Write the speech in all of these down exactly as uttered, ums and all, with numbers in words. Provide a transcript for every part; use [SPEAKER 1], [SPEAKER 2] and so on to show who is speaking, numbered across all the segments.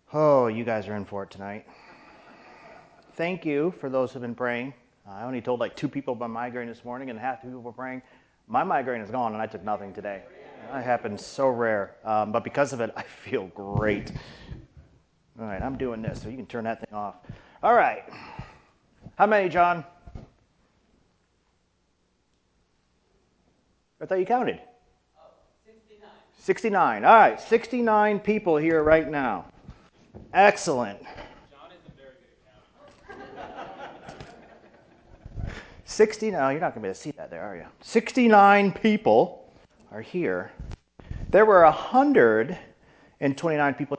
[SPEAKER 1] Oh, you guys are in for it tonight. Thank you for those who have been praying. Uh, I only told like two people about migraine this morning, and half the people were praying. My migraine is gone, and I took nothing today. That happens so rare, um, but because of it, I feel great. All right, I'm doing this, so you can turn that thing off. All right. How many, John? I thought you counted.
[SPEAKER 2] Oh, sixty-nine.
[SPEAKER 1] sixty-nine. All right, sixty-nine people here right now. Excellent.
[SPEAKER 2] John isn't very good at counting.
[SPEAKER 1] sixty, no, you're not going to be able to see that there, are you? sixty-nine people are here. There were one hundred twenty-nine people.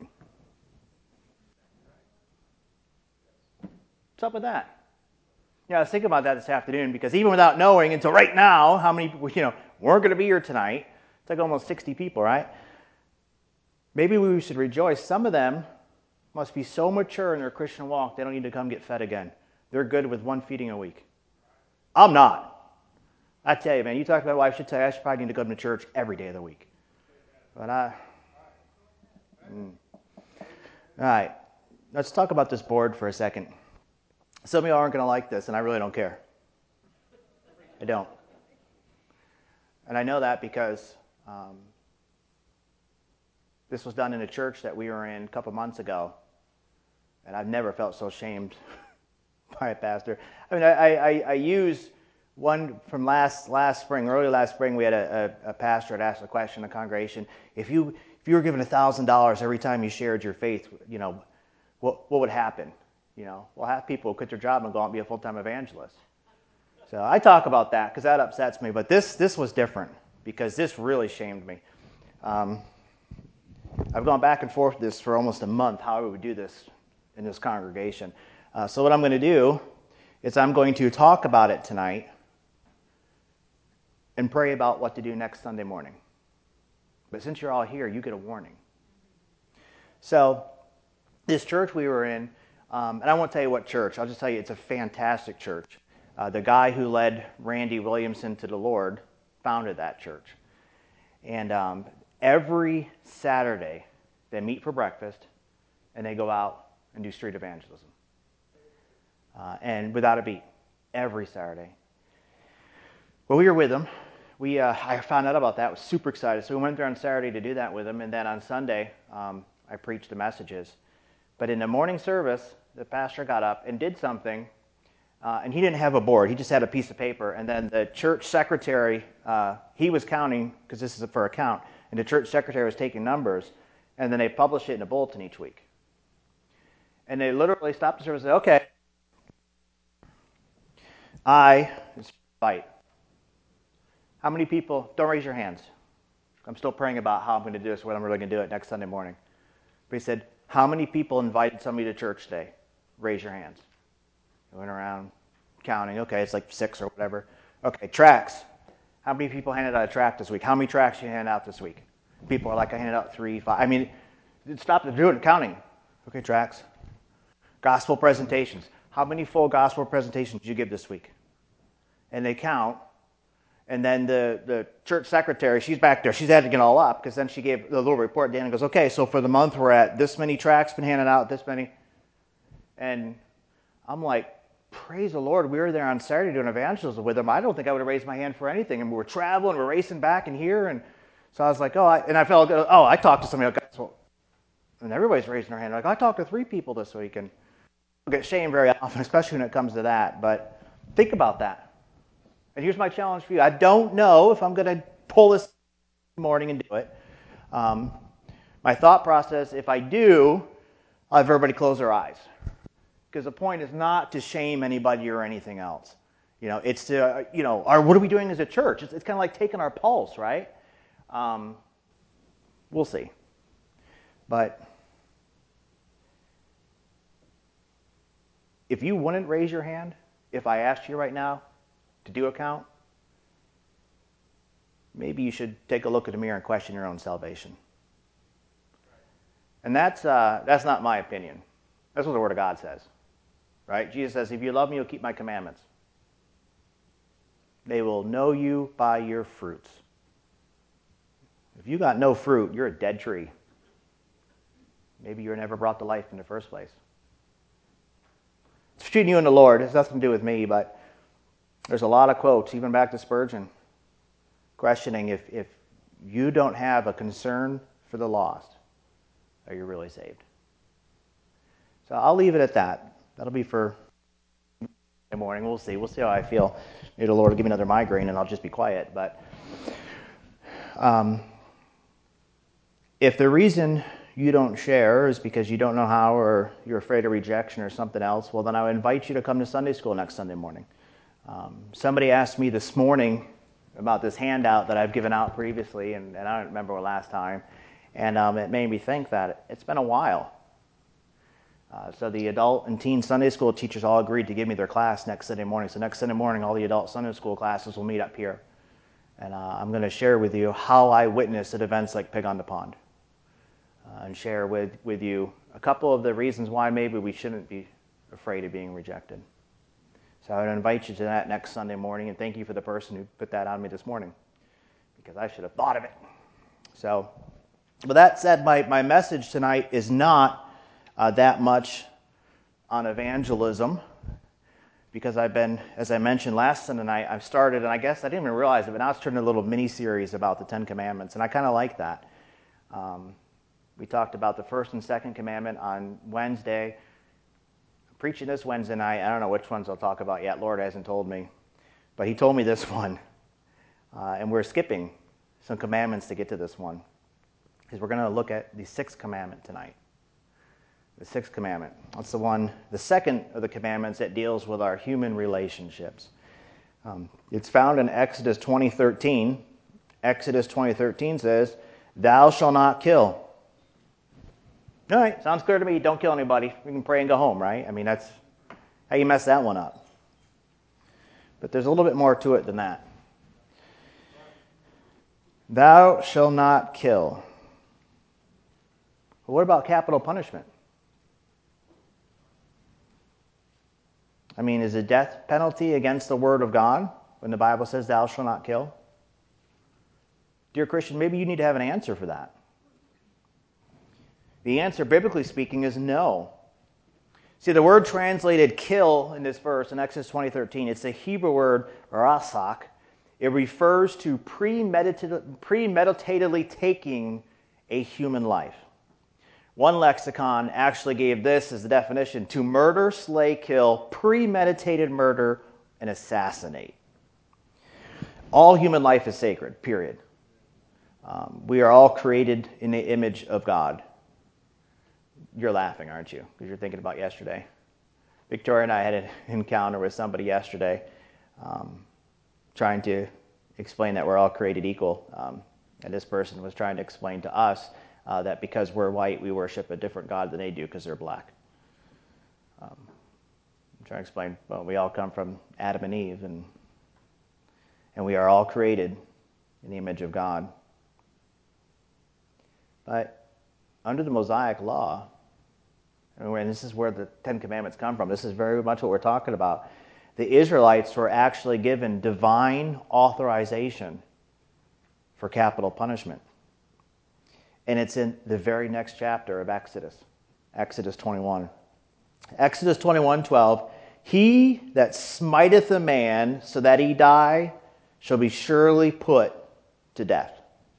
[SPEAKER 1] What's up with that? Yeah, I was thinking about that this afternoon because even without knowing until right now how many people, you know, weren't going to be here tonight, it's like almost sixty people, right? Maybe we should rejoice. Some of them must be so mature in their Christian walk, they don't need to come get fed again. They're good with one feeding a week. I'm not. I tell you, man, you talk about what I should tell you, I should probably need to go to church every day of the week. But I... Mm. All right, let's talk about this board for a second. Some of you aren't going to like this, and I really don't care. I don't. And I know that because um, this was done in a church that we were in a couple months ago, and I've never felt so shamed by a pastor. I mean, I, I, I use one from last last spring, early last spring. We had a, a, a pastor had asked a question in the congregation: if you if you were given a thousand dollars every time you shared your faith, you know, what what would happen? You know, well, half people would quit their job and go out and be a full-time evangelist. So I talk about that because that upsets me. But this this was different because this really shamed me. Um, I've gone back and forth with this for almost a month, how I would do this in this congregation. Uh, so what I'm going to do is I'm going to talk about it tonight and pray about what to do next Sunday morning. But since you're all here, you get a warning. So this church we were in, um, and I won't tell you what church. I'll just tell you it's a fantastic church. Uh, the guy who led Randy Williamson to the Lord founded that church. And um, every Saturday, they meet for breakfast, and they go out and do street evangelism. Uh, and without a beat, every Saturday. Well, we were with them. We uh, I found out about that. I was super excited. So we went there on Saturday to do that with them, and then on Sunday, um, I preached the messages. But in the morning service, the pastor got up and did something, uh, and he didn't have a board. He just had a piece of paper, and then the church secretary, uh, he was counting, because this is for a count, and the church secretary was taking numbers, and then they published it in a bulletin each week. And they literally stopped the service and said, okay, I, it's fight. How many people, don't raise your hands. I'm still praying about how I'm going to do this, what I'm really going to do it next Sunday morning. But he said, how many people invited somebody to church today? Raise your hands. I went around counting. Okay, it's like six or whatever. Okay, tracts. How many people handed out a tract this week? How many tracts you handed out this week? People are like, I handed out three, five. I mean, stop doing it, counting. Okay, tracts. Gospel presentations. How many full gospel presentations did you give this week? And they count. And then the, the church secretary, she's back there. She's adding it all up because then she gave the little report at the end and goes, okay, so for the month we're at this many tracts been handed out, this many. And I'm like, praise the Lord, we were there on Saturday doing evangelism with them. I don't think I would have raised my hand for anything. And we were traveling, we're racing back and here. And so I was like, oh, I, and I felt, oh, I talked to somebody else. And everybody's raising their hand. Like, I talked to three people this week. And I get shamed very often, especially when it comes to that. But think about that. And here's my challenge for you. I don't know if I'm going to pull this morning and do it. Um, my thought process, if I do, I'll have everybody close their eyes. Because the point is not to shame anybody or anything else. You know, it's to, uh, you know, our, what are we doing as a church? It's, it's kind of like taking our pulse, right? Um, we'll see. But if you wouldn't raise your hand, if I asked you right now to do a count, maybe you should take a look at the mirror and question your own salvation. And that's uh, that's not my opinion. That's what the Word of God says. Right? Jesus says, if you love me, you'll keep my commandments. They will know you by your fruits. If you got no fruit, you're a dead tree. Maybe you were never brought to life in the first place. It's between you and the Lord. It has nothing to do with me, but there's a lot of quotes, even back to Spurgeon, questioning if, if you don't have a concern for the lost, are you really saved? So I'll leave it at that. That'll be for the morning. We'll see. We'll see how I feel. Maybe the Lord will give me another migraine and I'll just be quiet. But um, if the reason you don't share is because you don't know how or you're afraid of rejection or something else, well, then I would invite you to come to Sunday school next Sunday morning. Um, somebody asked me this morning about this handout that I've given out previously, and, and I don't remember what last time, and um, it made me think that it's been a while. Uh, so the adult and teen Sunday school teachers all agreed to give me their class next Sunday morning. So next Sunday morning, all the adult Sunday school classes will meet up here. And uh, I'm going to share with you how I witnessed at events like Pig on the Pond. Uh, and share with, with you a couple of the reasons why maybe we shouldn't be afraid of being rejected. So I would invite you to that next Sunday morning, and thank you for the person who put that on me this morning, because I should have thought of it. So, with that said, my, my message tonight is not uh, that much on evangelism, because I've been, as I mentioned last Sunday night, I've started, and I guess I didn't even realize it, but now it's turned into a little mini-series about the Ten Commandments, and I kind of like that. Um, we talked about the first and second commandment on Wednesday. Preaching this Wednesday night, I don't know which ones I'll talk about yet. Lord hasn't told me. But he told me this one. Uh, and we're skipping some commandments to get to this one, because we're going to look at the sixth commandment tonight. The sixth commandment. That's the one, the second of the commandments that deals with our human relationships. Um, it's found in Exodus twenty thirteen. Exodus twenty thirteen says, "Thou shalt not kill." All right, sounds clear to me. Don't kill anybody. We can pray and go home, right? I mean, that's how you mess that one up. But there's a little bit more to it than that. Thou shalt not kill. Well, what about capital punishment? I mean, is a death penalty against the word of God when the Bible says thou shalt not kill? Dear Christian, maybe you need to have an answer for that. The answer, biblically speaking, is no. See, the word translated kill in this verse in Exodus twenty thirteen, it's the Hebrew word rasak. It refers to premeditat- premeditatedly taking a human life. One lexicon actually gave this as the definition: to murder, slay, kill, premeditated murder, and assassinate. All human life is sacred, period. Um, we are all created in the image of God. You're laughing, aren't you? Because you're thinking about yesterday. Victoria and I had an encounter with somebody yesterday um, trying to explain that we're all created equal. Um, and this person was trying to explain to us uh, that because we're white, we worship a different God than they do because they're black. Um, I'm trying to explain, well, we all come from Adam and Eve, and and we are all created in the image of God. But under the Mosaic law, and this is where the Ten Commandments come from, this is very much what we're talking about, the Israelites were actually given divine authorization for capital punishment. And it's in the very next chapter of Exodus, Exodus twenty-one. Exodus twenty-one twelve, he that smiteth a man so that he die shall be surely put to death.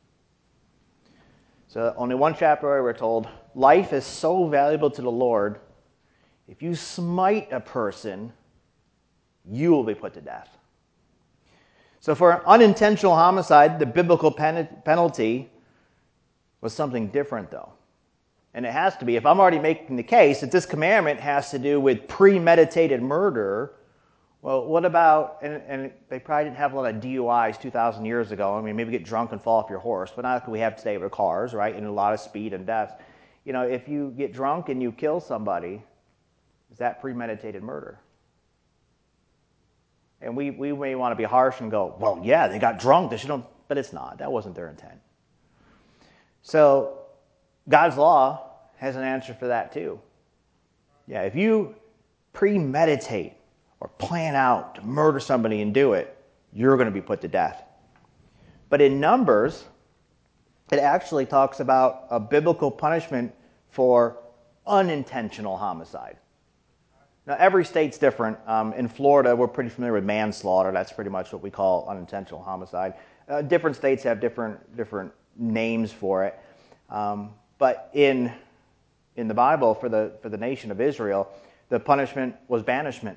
[SPEAKER 1] So only one chapter where we're told, life is so valuable to the Lord, if you smite a person, you will be put to death. So for unintentional homicide, the biblical pen- penalty was something different, though. And it has to be. If I'm already making the case that this commandment has to do with premeditated murder, well, what about, and, and they probably didn't have a lot of D U Is two thousand years ago. I mean, maybe get drunk and fall off your horse, but not like we have today with cars, right? And a lot of speed and deaths. You know, if you get drunk and you kill somebody, is that premeditated murder? And we, we may want to be harsh and go, well, yeah, they got drunk, they shouldn't, but it's not. That wasn't their intent. So God's law has an answer for that too. Yeah, if you premeditate or plan out to murder somebody and do it, you're going to be put to death. But in Numbers, it actually talks about a biblical punishment for unintentional homicide. Now, every state's different. Um, in Florida, we're pretty familiar with manslaughter. That's pretty much what we call unintentional homicide. Uh, different states have different different names for it. Um, but in in the Bible, for the for the nation of Israel, the punishment was banishment.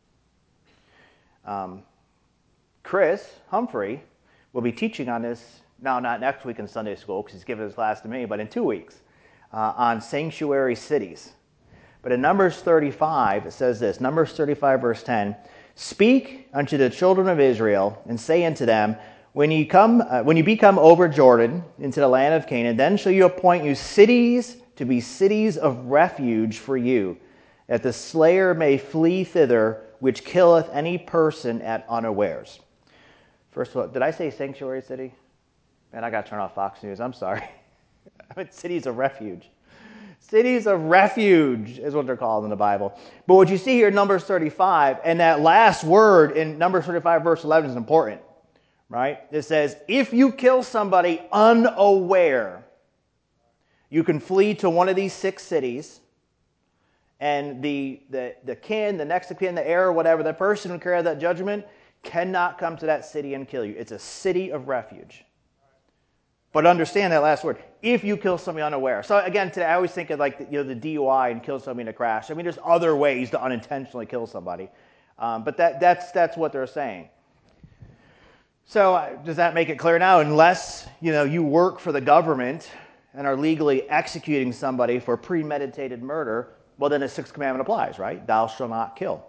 [SPEAKER 1] Um, Chris Humphrey will be teaching on this, now not next week in Sunday school, because he's giving his class to me, but in two weeks, uh, on sanctuary cities. But in Numbers thirty-five, it says this, Numbers thirty-five, verse ten, "Speak unto the children of Israel, and say unto them, When you come, uh, when you become over Jordan into the land of Canaan, then shall you appoint you cities to be cities of refuge for you, that the slayer may flee thither, which killeth any person at unawares." First of all, did I say sanctuary city? Man, I got to turn off Fox News. I'm sorry. I meant cities of refuge. Cities of refuge is what they're called in the Bible. But what you see here in Numbers thirty-five, and that last word in Numbers thirty-five, verse eleven is important, right? It says, if you kill somebody unaware, you can flee to one of these six cities, and the, the, the kin, the next of kin, the heir, whatever, the person who carries that judgment cannot come to that city and kill you. It's a city of refuge. But understand that last word, if you kill somebody unaware. So again, today I always think of like the, you know, the D U I and kill somebody in a crash. I mean, there's other ways to unintentionally kill somebody. Um, but that, that's, that's what they're saying. So uh, does that make it clear now? Unless, you know, you work for the government and are legally executing somebody for premeditated murder, well, then the sixth commandment applies, right? Thou shalt not kill.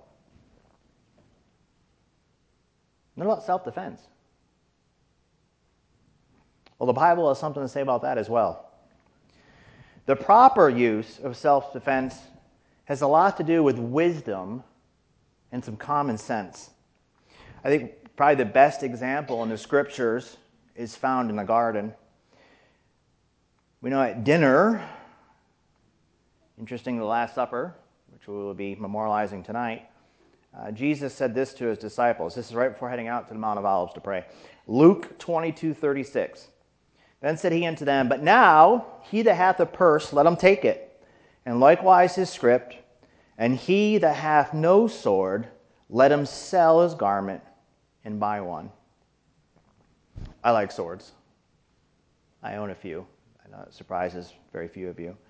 [SPEAKER 1] What about self-defense? Well, the Bible has something to say about that as well. The proper use of self-defense has a lot to do with wisdom and some common sense. I think probably the best example in the Scriptures is found in the garden. We know at dinner, interesting, the Last Supper, which we will be memorializing tonight, uh, Jesus said this to his disciples. This is right before heading out to the Mount of Olives to pray. Luke twenty-two thirty-six. Then said he unto them, But now he that hath a purse, let him take it, and likewise his scrip, and he that hath no sword, let him sell his garment and buy one. I like swords. I own a few. I know it surprises very few of you.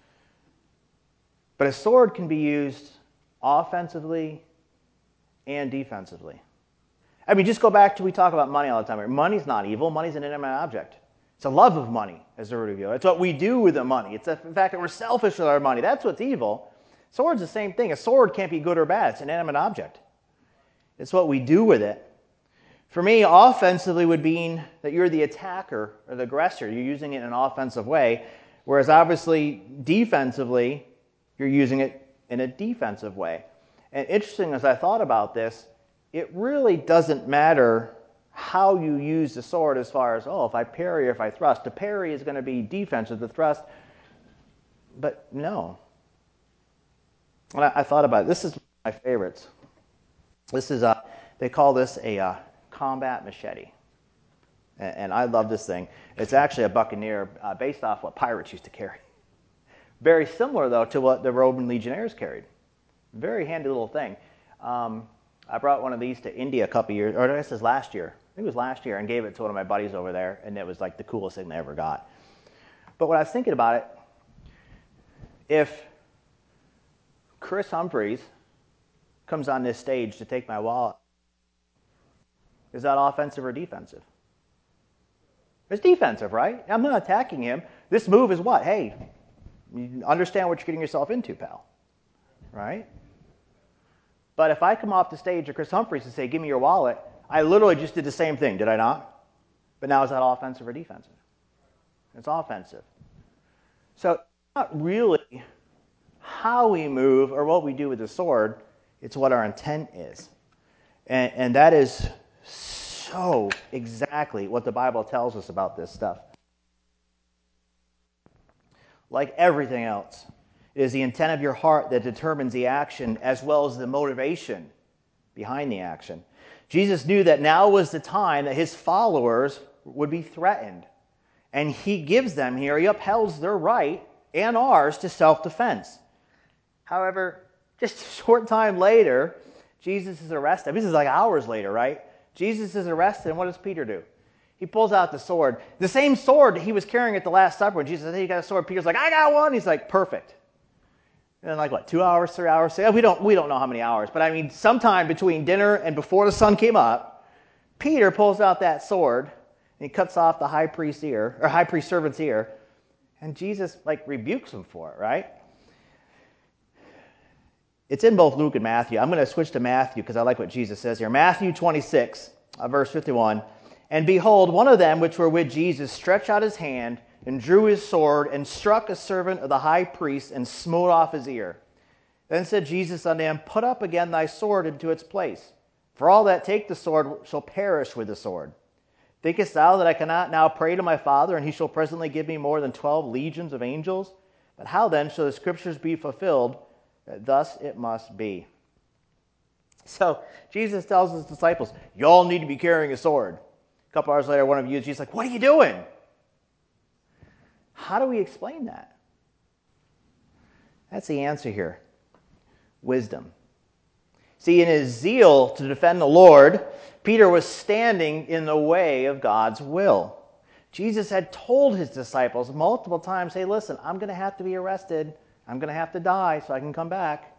[SPEAKER 1] But a sword can be used offensively and defensively. I mean, just go back to, we talk about money all the time. Money's not evil. Money's an inanimate object. It's a love of money, as the root of evil. It's what we do with the money. It's the fact that we're selfish with our money. That's what's evil. Sword's the same thing. A sword can't be good or bad. It's an inanimate object. It's what we do with it. For me, offensively would mean that you're the attacker or the aggressor. You're using it in an offensive way, whereas obviously defensively, you're using it in a defensive way. And interesting, as I thought about this, it really doesn't matter how you use the sword as far as, oh, if I parry or if I thrust. The parry is going to be defensive, the thrust. But no. And I, I thought about it. This is one of my favorites. This is, a, they call this a uh, combat machete. And, and I love this thing. It's actually a buccaneer uh, based off what pirates used to carry. Very similar, though, to what the Roman legionnaires carried. Very handy little thing. Um, I brought one of these to India a couple years, or this is last year. I think it was last year, and gave it to one of my buddies over there, and it was like the coolest thing they ever got. But when I was thinking about it, if Chris Humphreys comes on this stage to take my wallet, is that offensive or defensive? It's defensive, right? I'm not attacking him. This move is what? Hey, you understand what you're getting yourself into, pal. Right? But if I come off the stage to Chris Humphreys and say, give me your wallet, I literally just did the same thing, did I not? But now is that offensive or defensive? It's offensive. So it's not really how we move or what we do with the sword, it's what our intent is. And, and that is so exactly what the Bible tells us about this stuff. Like everything else, it is the intent of your heart that determines the action as well as the motivation behind the action. Jesus knew that now was the time that his followers would be threatened. And he gives them here, he upholds their right and ours to self-defense. However, just a short time later, Jesus is arrested. This is like hours later, right? Jesus is arrested, and what does Peter do? He pulls out the sword. The same sword he was carrying at the Last Supper. When Jesus said, hey, you got a sword? Peter's like, I got one. He's like, perfect. And then like, what, two hours, three hours? We don't, we don't know how many hours. But I mean, sometime between dinner and before the sun came up, Peter pulls out that sword, and he cuts off the high priest's ear, or high priest servant's ear, and Jesus like rebukes him for it, right? It's in both Luke and Matthew. I'm going to switch to Matthew because I like what Jesus says here. Matthew twenty-six, uh, verse fifty-one. And behold, one of them which were with Jesus stretched out his hand and drew his sword and struck a servant of the high priest and smote off his ear. Then said Jesus unto him, put up again thy sword into its place. For all that take the sword shall perish with the sword. Thinkest thou that I cannot now pray to my Father, and he shall presently give me more than twelve legions of angels? But how then shall the scriptures be fulfilled? Thus it must be. So Jesus tells his disciples, you all need to be carrying a sword. A couple hours later, one of you is just like, what are you doing? How do we explain that? That's the answer here. Wisdom. See, in his zeal to defend the Lord, Peter was standing in the way of God's will. Jesus had told his disciples multiple times, hey, listen, I'm going to have to be arrested. I'm going to have to die so I can come back.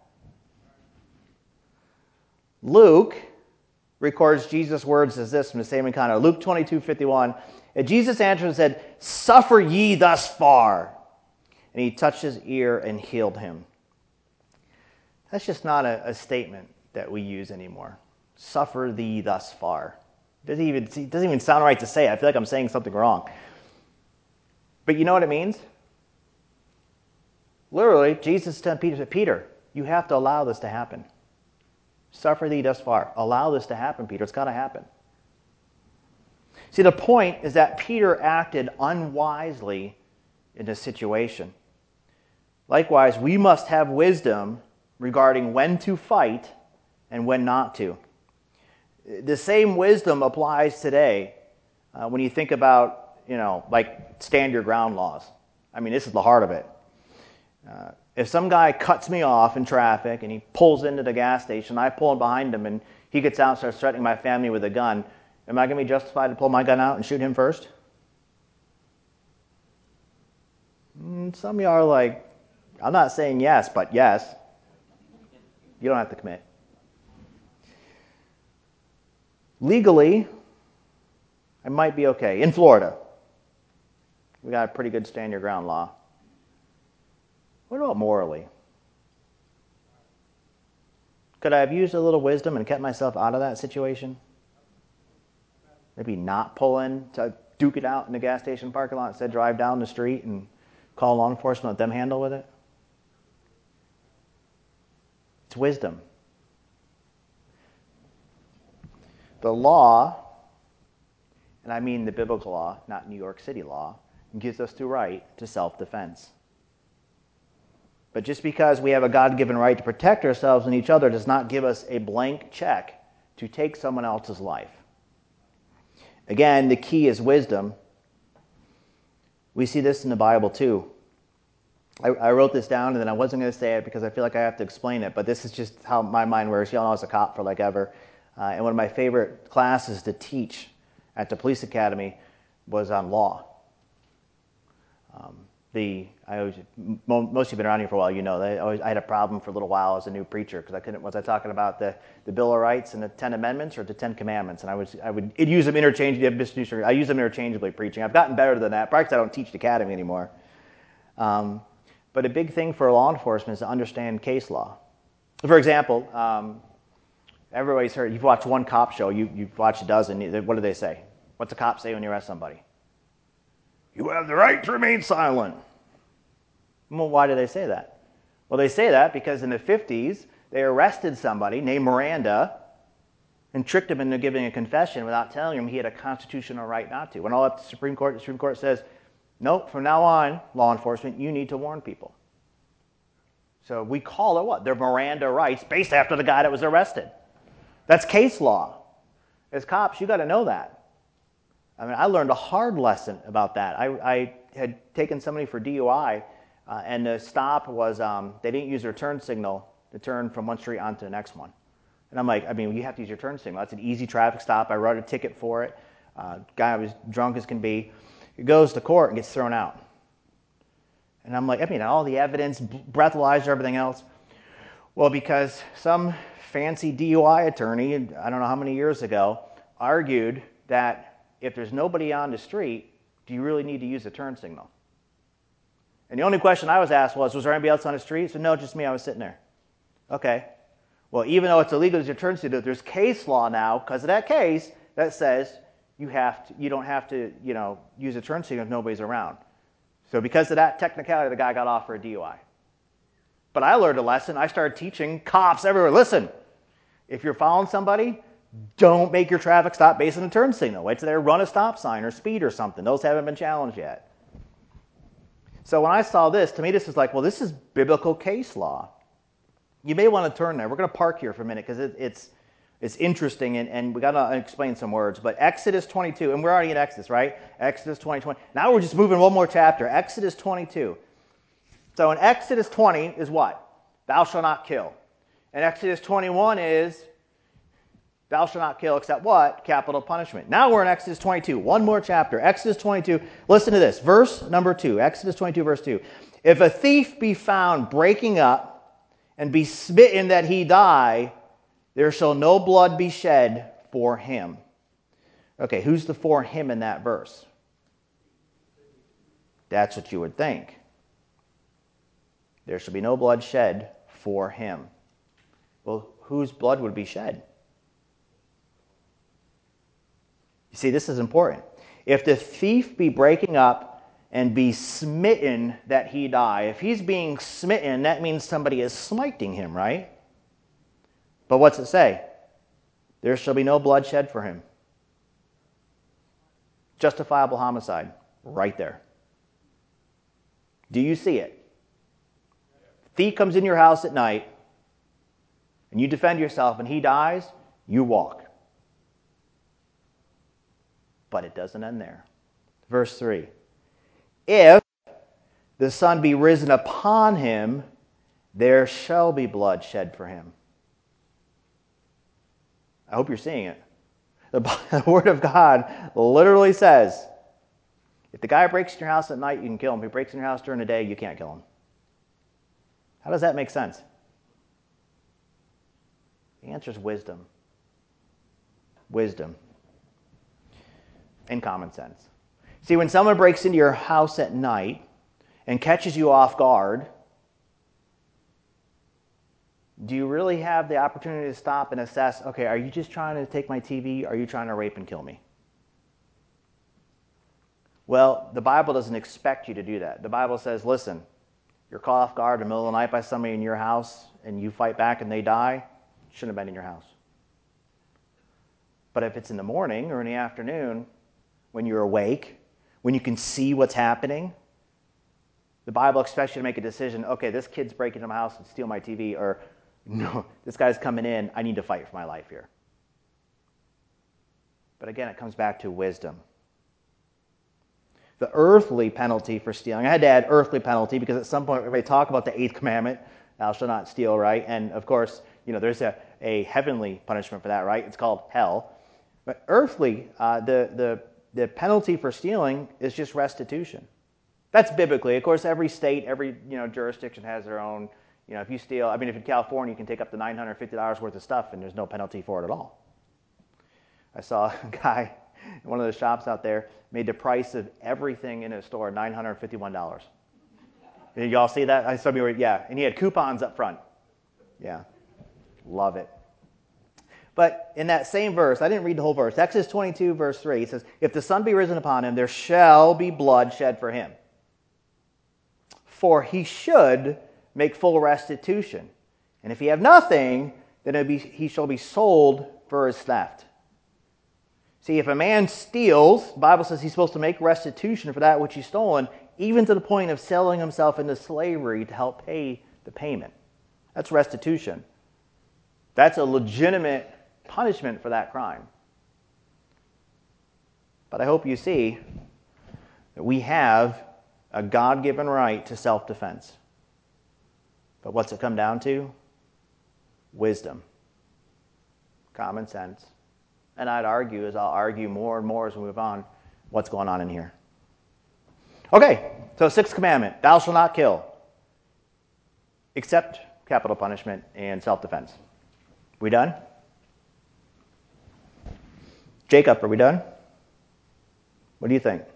[SPEAKER 1] Luke records Jesus' words as this from the same encounter. Luke twenty-two fifty-one. And Jesus answered and said, suffer ye thus far. And he touched his ear and healed him. That's just not a, a statement that we use anymore. Suffer thee thus far. It doesn't even, it doesn't even sound right to say. I feel like I'm saying something wrong. But you know what it means? Literally, Jesus said, Peter, Peter, you have to allow this to happen. Suffer thee thus far. Allow this to happen, Peter. It's got to happen. See, the point is that Peter acted unwisely in this situation. Likewise, we must have wisdom regarding when to fight and when not to. The same wisdom applies today uh, when you think about, you know, like stand your ground laws. I mean, this is the heart of it. Uh, if some guy cuts me off in traffic and he pulls into the gas station, I pull in behind him and he gets out and starts threatening my family with a gun, am I going to be justified to pull my gun out and shoot him first? Mm, some of you are like, I'm not saying yes, but yes. You don't have to commit. Legally, it might be okay. In Florida, we got a pretty good stand your ground law. What about morally? Could I have used a little wisdom and kept myself out of that situation? Maybe not pull in to duke it out in the gas station parking lot, instead drive down the street and call law enforcement, let them handle with it? It's wisdom. The law, and I mean the biblical law, not New York City law, gives us the right to self-defense. But just because we have a God-given right to protect ourselves and each other does not give us a blank check to take someone else's life. Again, the key is wisdom. We see this in the Bible too. I, I wrote this down and then I wasn't going to say it because I feel like I have to explain it, but this is just how my mind works. Y'all know I was a cop for like ever. Uh, and one of my favorite classes to teach at the police academy was on law. Um, the I always most of you have been around here for a while. You know, they always, I had a problem for a little while as a new preacher because I couldn't. Was I talking about the, the Bill of Rights and the Ten Amendments or the Ten Commandments? And I was I would I'd use them interchangeably. I use them interchangeably preaching. I've gotten better than that. Probably because I don't teach the academy anymore. Um, but a big thing for law enforcement is to understand case law. For example, um, everybody's heard. You've watched one cop show. You you've watched a dozen. What do they say? What's a cop say when you arrest somebody? You have the right to remain silent. Well, why do they say that? Well, they say that because in the fifties, they arrested somebody named Miranda and tricked him into giving a confession without telling him he had a constitutional right not to. When all up to the Supreme Court, the Supreme Court says, nope, from now on, law enforcement, you need to warn people. So we call it what? Their Miranda rights based after the guy that was arrested. That's case law. As cops, you got to know that. I mean, I learned a hard lesson about that. I, I had taken somebody for D U I Uh, and the stop was, um, they didn't use their turn signal to turn from one street onto the next one. And I'm like, I mean, you have to use your turn signal. That's an easy traffic stop. I wrote a ticket for it. Uh, guy was drunk as can be. He goes to court and gets thrown out. And I'm like, I mean, all the evidence, breathalyzer, everything else. Well, because some fancy D U I attorney, I don't know how many years ago, argued that if there's nobody on the street, do you really need to use a turn signal? And the only question I was asked was, was there anybody else on the street? So no, just me, I was sitting there. Okay. Well, even though it's illegal to use a turn signal, there's case law now, because of that case, that says you have to, you don't have to, you know, use a turn signal if nobody's around. So because of that technicality, the guy got off for a D U I. But I learned a lesson. I started teaching cops everywhere. Listen, if you're following somebody, don't make your traffic stop based on a turn signal. Wait till they run a stop sign or speed or something. Those haven't been challenged yet. So when I saw this, to me this is like, well, this is biblical case law. You may want to turn there. We're going to park here for a minute because it, it's it's interesting, and, and we got to explain some words. But Exodus twenty-two, and we're already in Exodus, right? Exodus twenty, twenty. Now we're just moving one more chapter. Exodus twenty-two. So in Exodus twenty is what? Thou shalt not kill. And Exodus twenty-one is thou shalt not kill except what? Capital punishment. Now we're in Exodus twenty-two. One more chapter. Exodus twenty-two. Listen to this. Verse number two. Exodus twenty-two, verse two. If a thief be found breaking up and be smitten that he die, there shall no blood be shed for him. Okay, who's the for him in that verse? That's what you would think. There shall be no blood shed for him. Well, whose blood would be shed? You see, this is important. If the thief be breaking up and be smitten that he die, if he's being smitten, that means somebody is smiting him, right? But what's it say? There shall be no blood shed for him. Justifiable homicide, right there. Do you see it? Thief comes in your house at night, and you defend yourself, and he dies, you walk. But it doesn't end there. Verse three. If the sun be risen upon him, there shall be blood shed for him. I hope you're seeing it. The, the Word of God literally says, if the guy breaks in your house at night, you can kill him. If he breaks in your house during the day, you can't kill him. How does that make sense? The answer is wisdom. Wisdom. And common sense. See, when someone breaks into your house at night and catches you off guard, do you really have the opportunity to stop and assess, okay, are you just trying to take my T V? Or are you trying to rape and kill me? Well, the Bible doesn't expect you to do that. The Bible says, listen, you're caught off guard in the middle of the night by somebody in your house and you fight back and they die, shouldn't have been in your house. But if it's in the morning or in the afternoon, when you're awake, when you can see what's happening, the Bible expects you to make a decision, okay, this kid's breaking into my house and steal my T V, or no, this guy's coming in, I need to fight for my life here. But again, it comes back to wisdom. The earthly penalty for stealing, I had to add earthly penalty because at some point everybody talk about the eighth commandment, thou shalt not steal, right? And of course, you know, there's a, a heavenly punishment for that, right? It's called hell. But earthly, uh, the, the, the penalty for stealing is just restitution. That's biblically. Of course, every state, every you know jurisdiction has their own. You know, if you steal, I mean, if in California you can take up to nine hundred fifty dollars worth of stuff and there's no penalty for it at all. I saw a guy in one of the shops out there made the price of everything in his store nine hundred fifty-one dollars. Did y'all see that? I saw me, yeah, and he had coupons up front. Yeah, love it. But in that same verse, I didn't read the whole verse. Exodus twenty-two, verse three, it says, if the sun be risen upon him, there shall be blood shed for him. For he should make full restitution. And if he have nothing, then it'll be, he shall be sold for his theft. See, if a man steals, the Bible says he's supposed to make restitution for that which he's stolen, even to the point of selling himself into slavery to help pay the payment. That's restitution. That's a legitimate punishment for that crime. But I hope you see that we have a God-given right to self-defense. But what's it come down to? Wisdom. Common sense. And I'd argue, as I'll argue more and more as we move on, what's going on in here. Okay, so sixth commandment, thou shalt not kill, except capital punishment and self-defense. We done? Jacob, are we done? What do you think?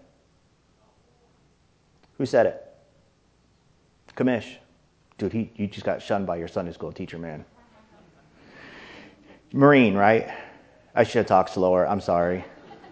[SPEAKER 1] Who said it? Kamish. Dude, he, you just got shunned by your Sunday school teacher, man. Marine, right? I should have talked slower. I'm sorry.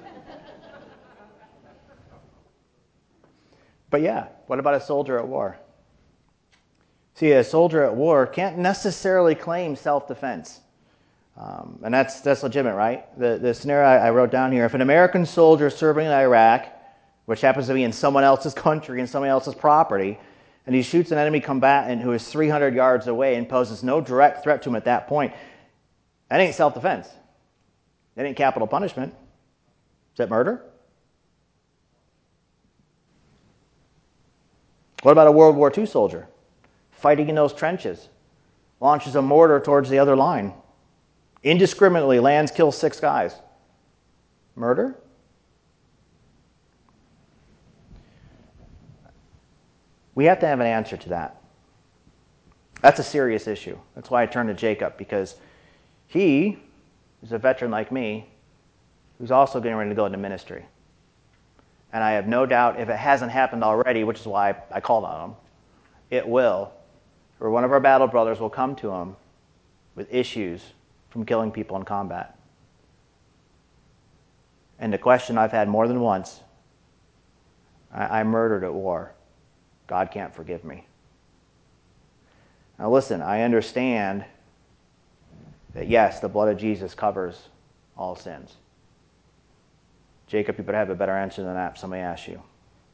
[SPEAKER 1] But yeah, what about a soldier at war? See, a soldier at war can't necessarily claim self-defense. Um, and that's that's legitimate, right? The, the scenario I, I wrote down here, if an American soldier serving in Iraq, which happens to be in someone else's country and somebody else's property, and he shoots an enemy combatant who is three hundred yards away and poses no direct threat to him at that point, that ain't self-defense. That ain't capital punishment. Is that murder? What about a World War Two soldier fighting in those trenches, launches a mortar towards the other line, indiscriminately lands, kills six guys? Murder? We have to have an answer to that. That's a serious issue. That's why I turned to Jacob, because he is a veteran like me who's also getting ready to go into ministry. And I have no doubt, if it hasn't happened already, which is why I called on him, it will, or one of our battle brothers will come to him with issues from killing people in combat. And the question I've had more than once, I, I murdered at war. God can't forgive me. Now listen, I understand that yes, the blood of Jesus covers all sins. Jacob, you better have a better answer than that if somebody asks you.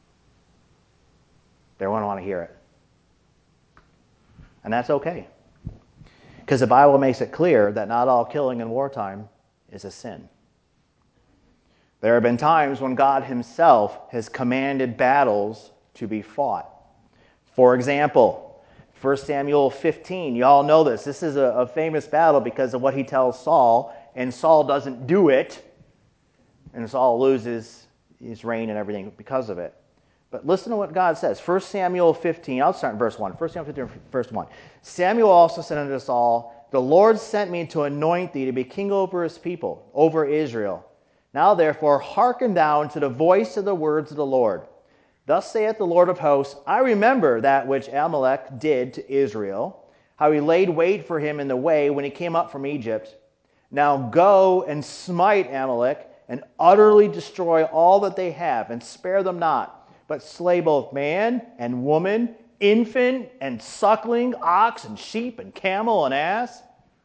[SPEAKER 1] They won't want to hear it. And that's okay. Because the Bible makes it clear that not all killing in wartime is a sin. There have been times when God himself has commanded battles to be fought. For example, First Samuel fifteen, you all know this. This is a, a famous battle because of what he tells Saul, and Saul doesn't do it, and Saul loses his reign and everything because of it. But listen to what God says. First Samuel fifteen, I'll start in verse one. First Samuel fifteen, verse one. Samuel also said unto Saul, the Lord sent me to anoint thee to be king over his people, over Israel. Now therefore hearken thou unto the voice of the words of the Lord. Thus saith the Lord of hosts, I remember that which Amalek did to Israel, how he laid wait for him in the way when he came up from Egypt. Now go and smite Amalek, and utterly destroy all that they have, and spare them not, but slay both man and woman, infant and suckling, ox and sheep and camel and ass.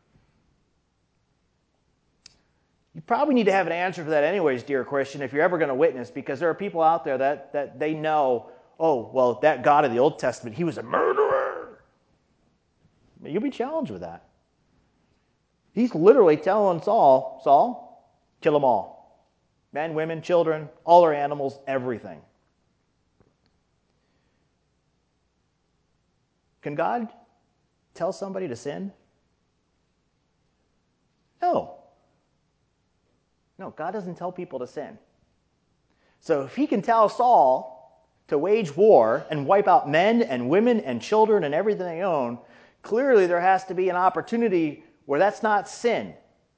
[SPEAKER 1] You probably need to have an answer for that anyways, dear Christian, if you're ever going to witness, because there are people out there that, that they know, oh, well, that God of the Old Testament, he was a murderer. You'll be challenged with that. He's literally telling Saul, Saul, kill them all. Men, women, children, all their animals, everything. Can God tell somebody to sin? No. No, God doesn't tell people to sin. So if he can tell Saul to wage war and wipe out men and women and children and everything they own, clearly there has to be an opportunity where that's not sin.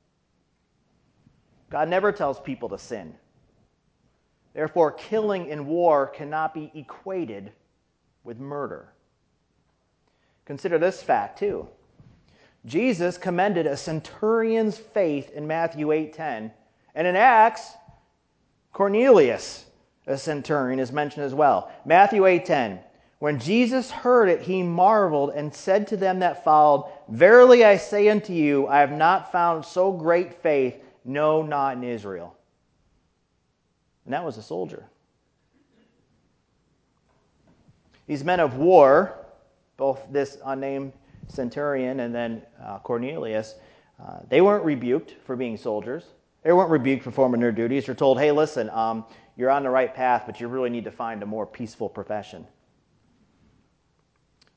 [SPEAKER 1] God never tells people to sin. Therefore, killing in war cannot be equated with murder. Consider this fact too. Jesus commended a centurion's faith in Matthew eight ten. And in Acts, Cornelius, a centurion, is mentioned as well. Matthew eight ten. When Jesus heard it, he marveled and said to them that followed, Verily I say unto you, I have not found so great faith, no, not in Israel. And that was a soldier. These men of war, both this unnamed centurion and then uh, Cornelius, uh, they weren't rebuked for being soldiers. They weren't rebuked for performing their duties. They're told, hey, listen, um, you're on the right path, but you really need to find a more peaceful profession.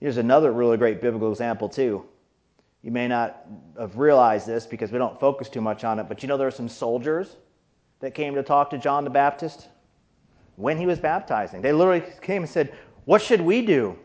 [SPEAKER 1] Here's another really great biblical example too. You may not have realized this because we don't focus too much on it, but you know there were some soldiers that came to talk to John the Baptist when he was baptizing. They literally came and said, "What should we do?"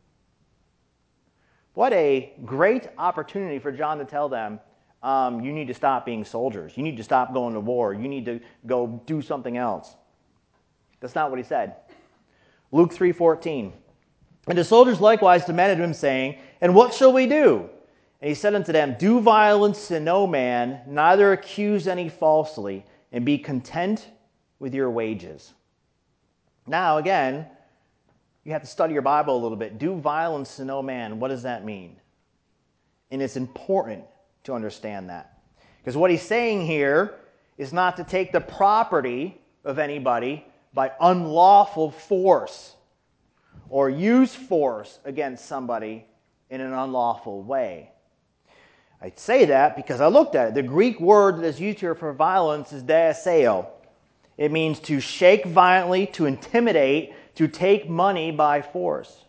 [SPEAKER 1] What a great opportunity for John to tell them, um, you need to stop being soldiers. You need to stop going to war. You need to go do something else. That's not what he said. Luke three fourteen. And the soldiers likewise demanded of him, saying, "And what shall we do?" And he said unto them, "Do violence to no man, neither accuse any falsely, and be content with your wages." Now, again, you have to study your Bible a little bit. Do violence to no man. What does that mean? And it's important to understand that. Because what he's saying here is not to take the property of anybody by unlawful force or use force against somebody in an unlawful way. I say that because I looked at it. The Greek word that is used here for violence is deaseo. It means to shake violently, to intimidate, to take money by force.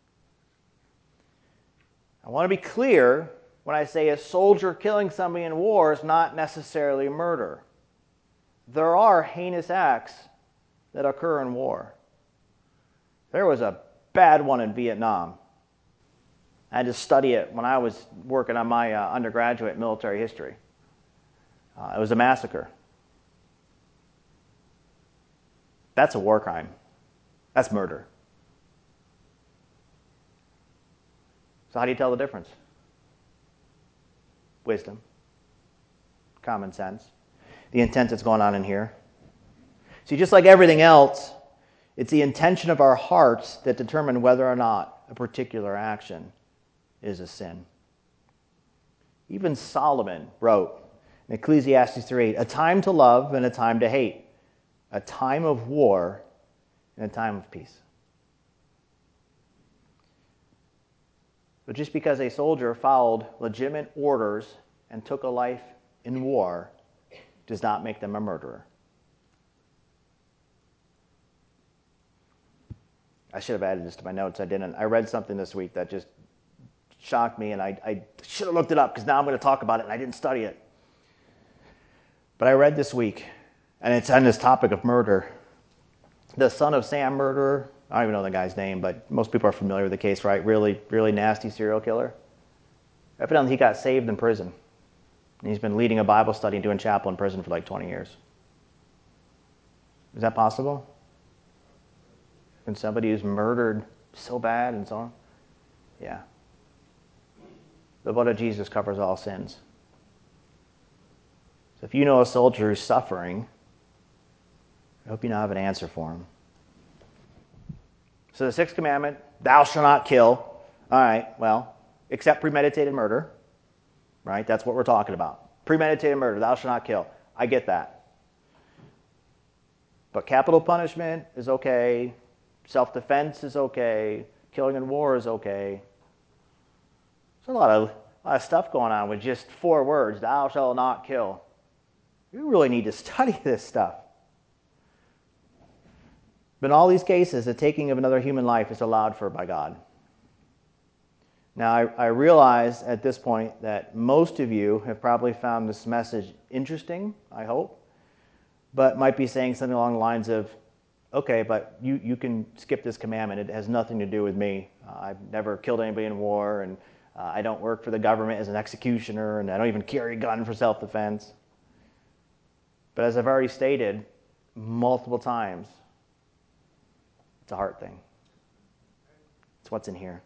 [SPEAKER 1] I want to be clear when I say a soldier killing somebody in war is not necessarily murder. There are heinous acts that occur in war. There was a bad one in Vietnam. I had to study it when I was working on my uh, undergraduate military history. Uh, it was a massacre. That's a war crime. That's murder. So how do you tell the difference? Wisdom. Common sense. The intent that's going on in here. See, just like everything else, it's the intention of our hearts that determine whether or not a particular action is a sin. Even Solomon wrote in Ecclesiastes three eight, "A time to love and a time to hate, a time of war and a time of peace." But just because a soldier followed legitimate orders and took a life in war does not make them a murderer. I should have added this to my notes. I didn't. I read something this week that just shocked me, and I, I should have looked it up because now I'm going to talk about it, and I didn't study it. But I read this week, and it's on this topic of murder. The Son of Sam murderer, I don't even know the guy's name, but most people are familiar with the case, right? Really, really nasty serial killer. Evidently, he got saved in prison. And he's been leading a Bible study and doing chapel in prison for like twenty years. Is that possible? And somebody who's murdered so bad and so on? Yeah. The blood of Jesus covers all sins. So if you know a soldier who's suffering, I hope you now have an answer for him. So the sixth commandment, thou shalt not kill. All right, well, except premeditated murder. Right? That's what we're talking about. Premeditated murder, thou shalt not kill. I get that. But capital punishment is okay. Self-defense is okay. Killing in war is okay. There's a lot of, a lot of stuff going on with just four words, thou shalt not kill. You really need to study this stuff. But in all these cases, the taking of another human life is allowed for by God. Now, I, I realize at this point that most of you have probably found this message interesting, I hope, but might be saying something along the lines of, okay, but you, you can skip this commandment. It has nothing to do with me. Uh, I've never killed anybody in war, and uh, I don't work for the government as an executioner, and I don't even carry a gun for self-defense. But as I've already stated multiple times, it's a heart thing. It's what's in here.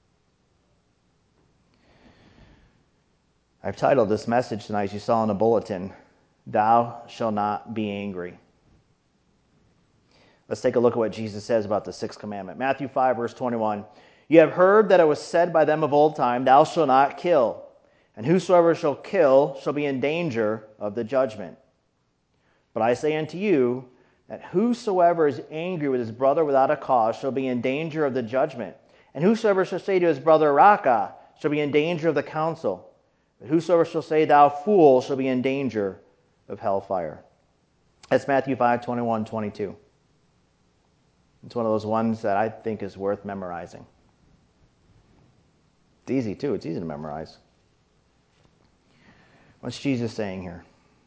[SPEAKER 1] I've titled this message tonight, as you saw in the bulletin, Thou Shalt Not Be Angry. Let's take a look at what Jesus says about the sixth commandment. Matthew five, verse twenty-one. You have heard that it was said by them of old time, Thou shalt not kill, and whosoever shall kill shall be in danger of the judgment. But I say unto you, that whosoever is angry with his brother without a cause shall be in danger of the judgment. And whosoever shall say to his brother, Raka, shall be in danger of the council. But whosoever shall say, Thou fool, shall be in danger of hellfire. That's Matthew five, twenty-one, twenty-two. It's one of those ones that I think is worth memorizing. It's easy too. It's easy to memorize. What's Jesus saying here?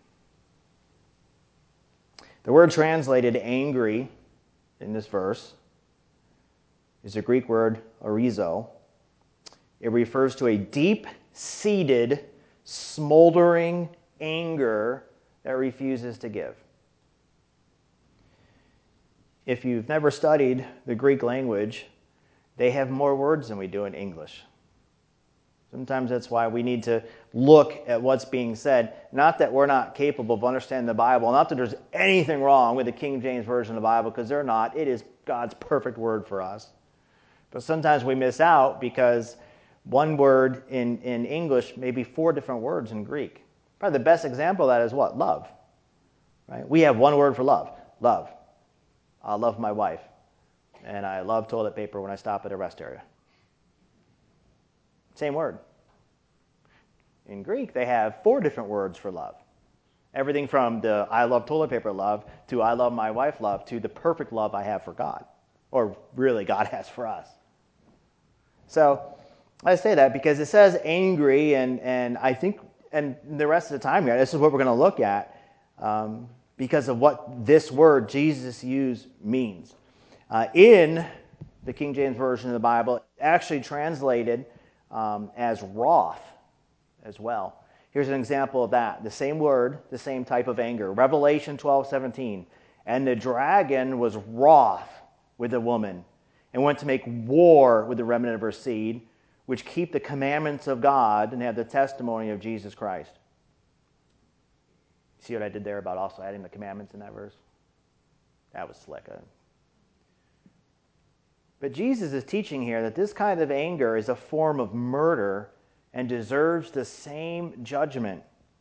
[SPEAKER 1] The word translated angry in this verse is the Greek word orizo. It refers to a deep-seated, smoldering anger that refuses to give. If you've never studied the Greek language, they have more words than we do in English. Sometimes that's why we need to look at what's being said. Not that we're not capable of understanding the Bible, not that there's anything wrong with the King James Version of the Bible, because they're not. It is God's perfect word for us. But sometimes we miss out because one word in, in English may be four different words in Greek. Probably the best example of that is what? Love. Right? We have one word for love. Love. I love my wife. And I love toilet paper when I stop at a rest area. Same word. In Greek, they have four different words for love. Everything from the I love toilet paper love to I love my wife love to the perfect love I have for God. Or really God has for us. So I say that because it says angry, and, and I think, and the rest of the time here, this is what we're going to look at um, because of what this word Jesus used means. Uh, in the King James Version of the Bible, actually translated um, as wrath as well. Here's an example of that. The same word, the same type of anger. Revelation twelve seventeen. And the dragon was wroth with the woman and went to make war with the remnant of her seed, which keep the commandments of God and have the testimony of Jesus Christ. See what I did there about also adding the commandments in that verse? That was slick. Huh? But Jesus is teaching here that this kind of anger is a form of murder and deserves the same judgment.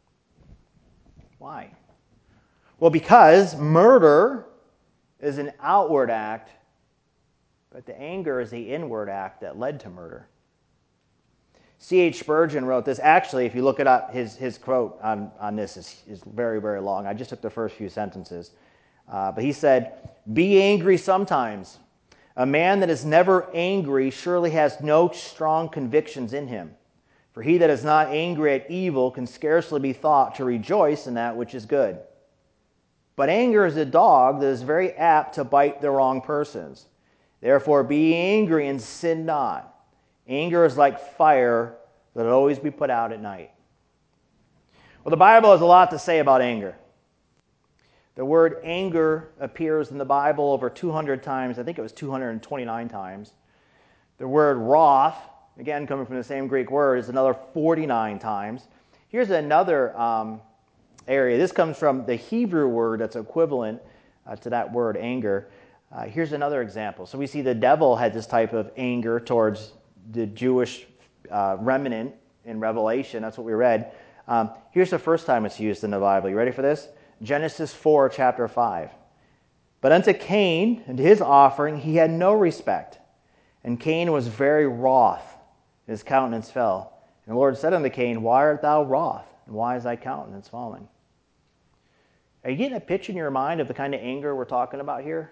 [SPEAKER 1] Why? Well, because murder is an outward act, but the anger is the inward act that led to murder. C H Spurgeon wrote this. Actually, if you look it up, his, his quote on, on this is, is very, very long. I just took the first few sentences. Uh, but he said, "Be angry sometimes. A man that is never angry surely has no strong convictions in him. For he that is not angry at evil can scarcely be thought to rejoice in that which is good. But anger is a dog that is very apt to bite the wrong persons. Therefore be angry and sin not. Anger is like fire that will always be put out at night." Well, the Bible has a lot to say about anger. The word anger appears in the Bible over two hundred times. I think it was two hundred twenty-nine times. The word wrath, again coming from the same Greek word, is another forty-nine times. Here's another um, area. This comes from the Hebrew word that's equivalent uh, to that word anger. Uh, here's another example. So we see the devil had this type of anger towards the Jewish uh, remnant in Revelation. That's what we read. Um, here's the first time it's used in the Bible. You ready for this? Genesis four, chapter five. "But unto Cain and to his offering he had no respect. And Cain was very wroth, and his countenance fell. And the Lord said unto Cain, Why art thou wroth? And why is thy countenance falling?" Are you getting a picture in your mind of the kind of anger we're talking about here?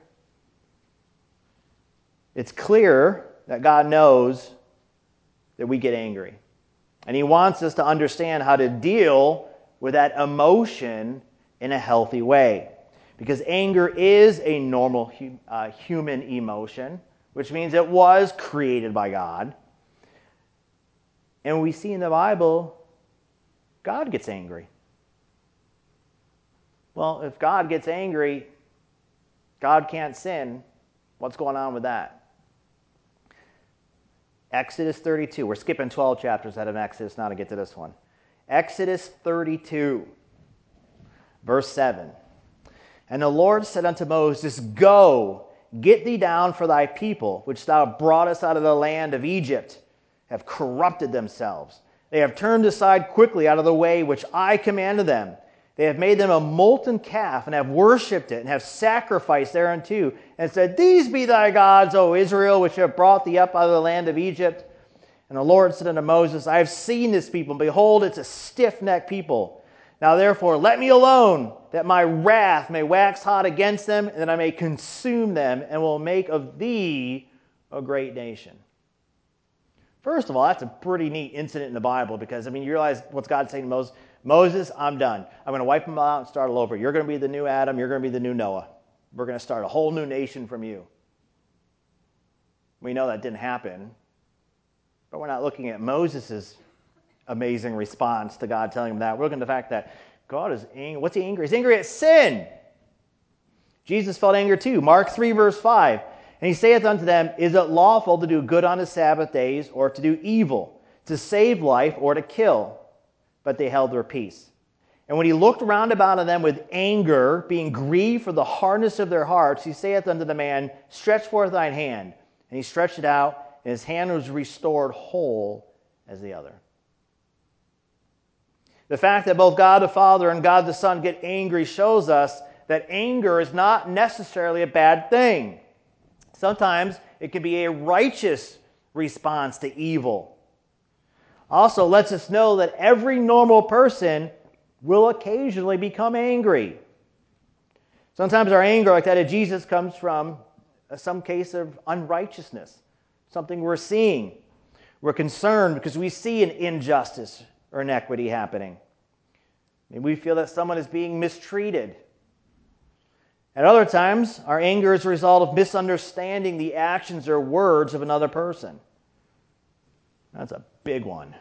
[SPEAKER 1] It's clear that God knows that we get angry. And he wants us to understand how to deal with that emotion in a healthy way. Because anger is a normal uh, human emotion, which means it was created by God. And we see in the Bible, God gets angry. Well, if God gets angry, God can't sin. What's going on with that? Exodus thirty-two. We're skipping twelve chapters out of Exodus now to get to this one. Exodus thirty-two, verse seven. "And the Lord said unto Moses, Go, get thee down, for thy people, which thou broughtest out of the land of Egypt, have corrupted themselves. They have turned aside quickly out of the way which I commanded them. They have made them a molten calf, and have worshipped it, and have sacrificed thereunto, and said, These be thy gods, O Israel, which have brought thee up out of the land of Egypt. And the Lord said unto Moses, I have seen this people, and behold, it's a stiff-necked people. Now therefore let me alone, that my wrath may wax hot against them, and that I may consume them, and will make of thee a great nation." First of all, that's a pretty neat incident in the Bible because, I mean, you realize what's God saying to Moses? Moses, I'm done. I'm going to wipe them out and start all over. You're going to be the new Adam. You're going to be the new Noah. We're going to start a whole new nation from you. We know that didn't happen, but we're not looking at Moses' amazing response to God telling him that. We're looking at the fact that God is angry. What's he angry? He's angry at sin. Jesus felt anger too. Mark three, verse five. And he saith unto them, Is it lawful to do good on the Sabbath days, or to do evil, to save life, or to kill? But they held their peace. And when he looked round about on them with anger, being grieved for the hardness of their hearts, he saith unto the man, Stretch forth thine hand. And he stretched it out, and his hand was restored whole as the other. The fact that both God the Father and God the Son get angry shows us that anger is not necessarily a bad thing. Sometimes it can be a righteous response to evil. Also lets us know that every normal person will occasionally become angry. Sometimes our anger, like that of Jesus, comes from some case of unrighteousness, something we're seeing. We're concerned because we see an injustice or inequity happening. Maybe we feel that someone is being mistreated. At other times, our anger is a result of misunderstanding the actions or words of another person. That's a big one.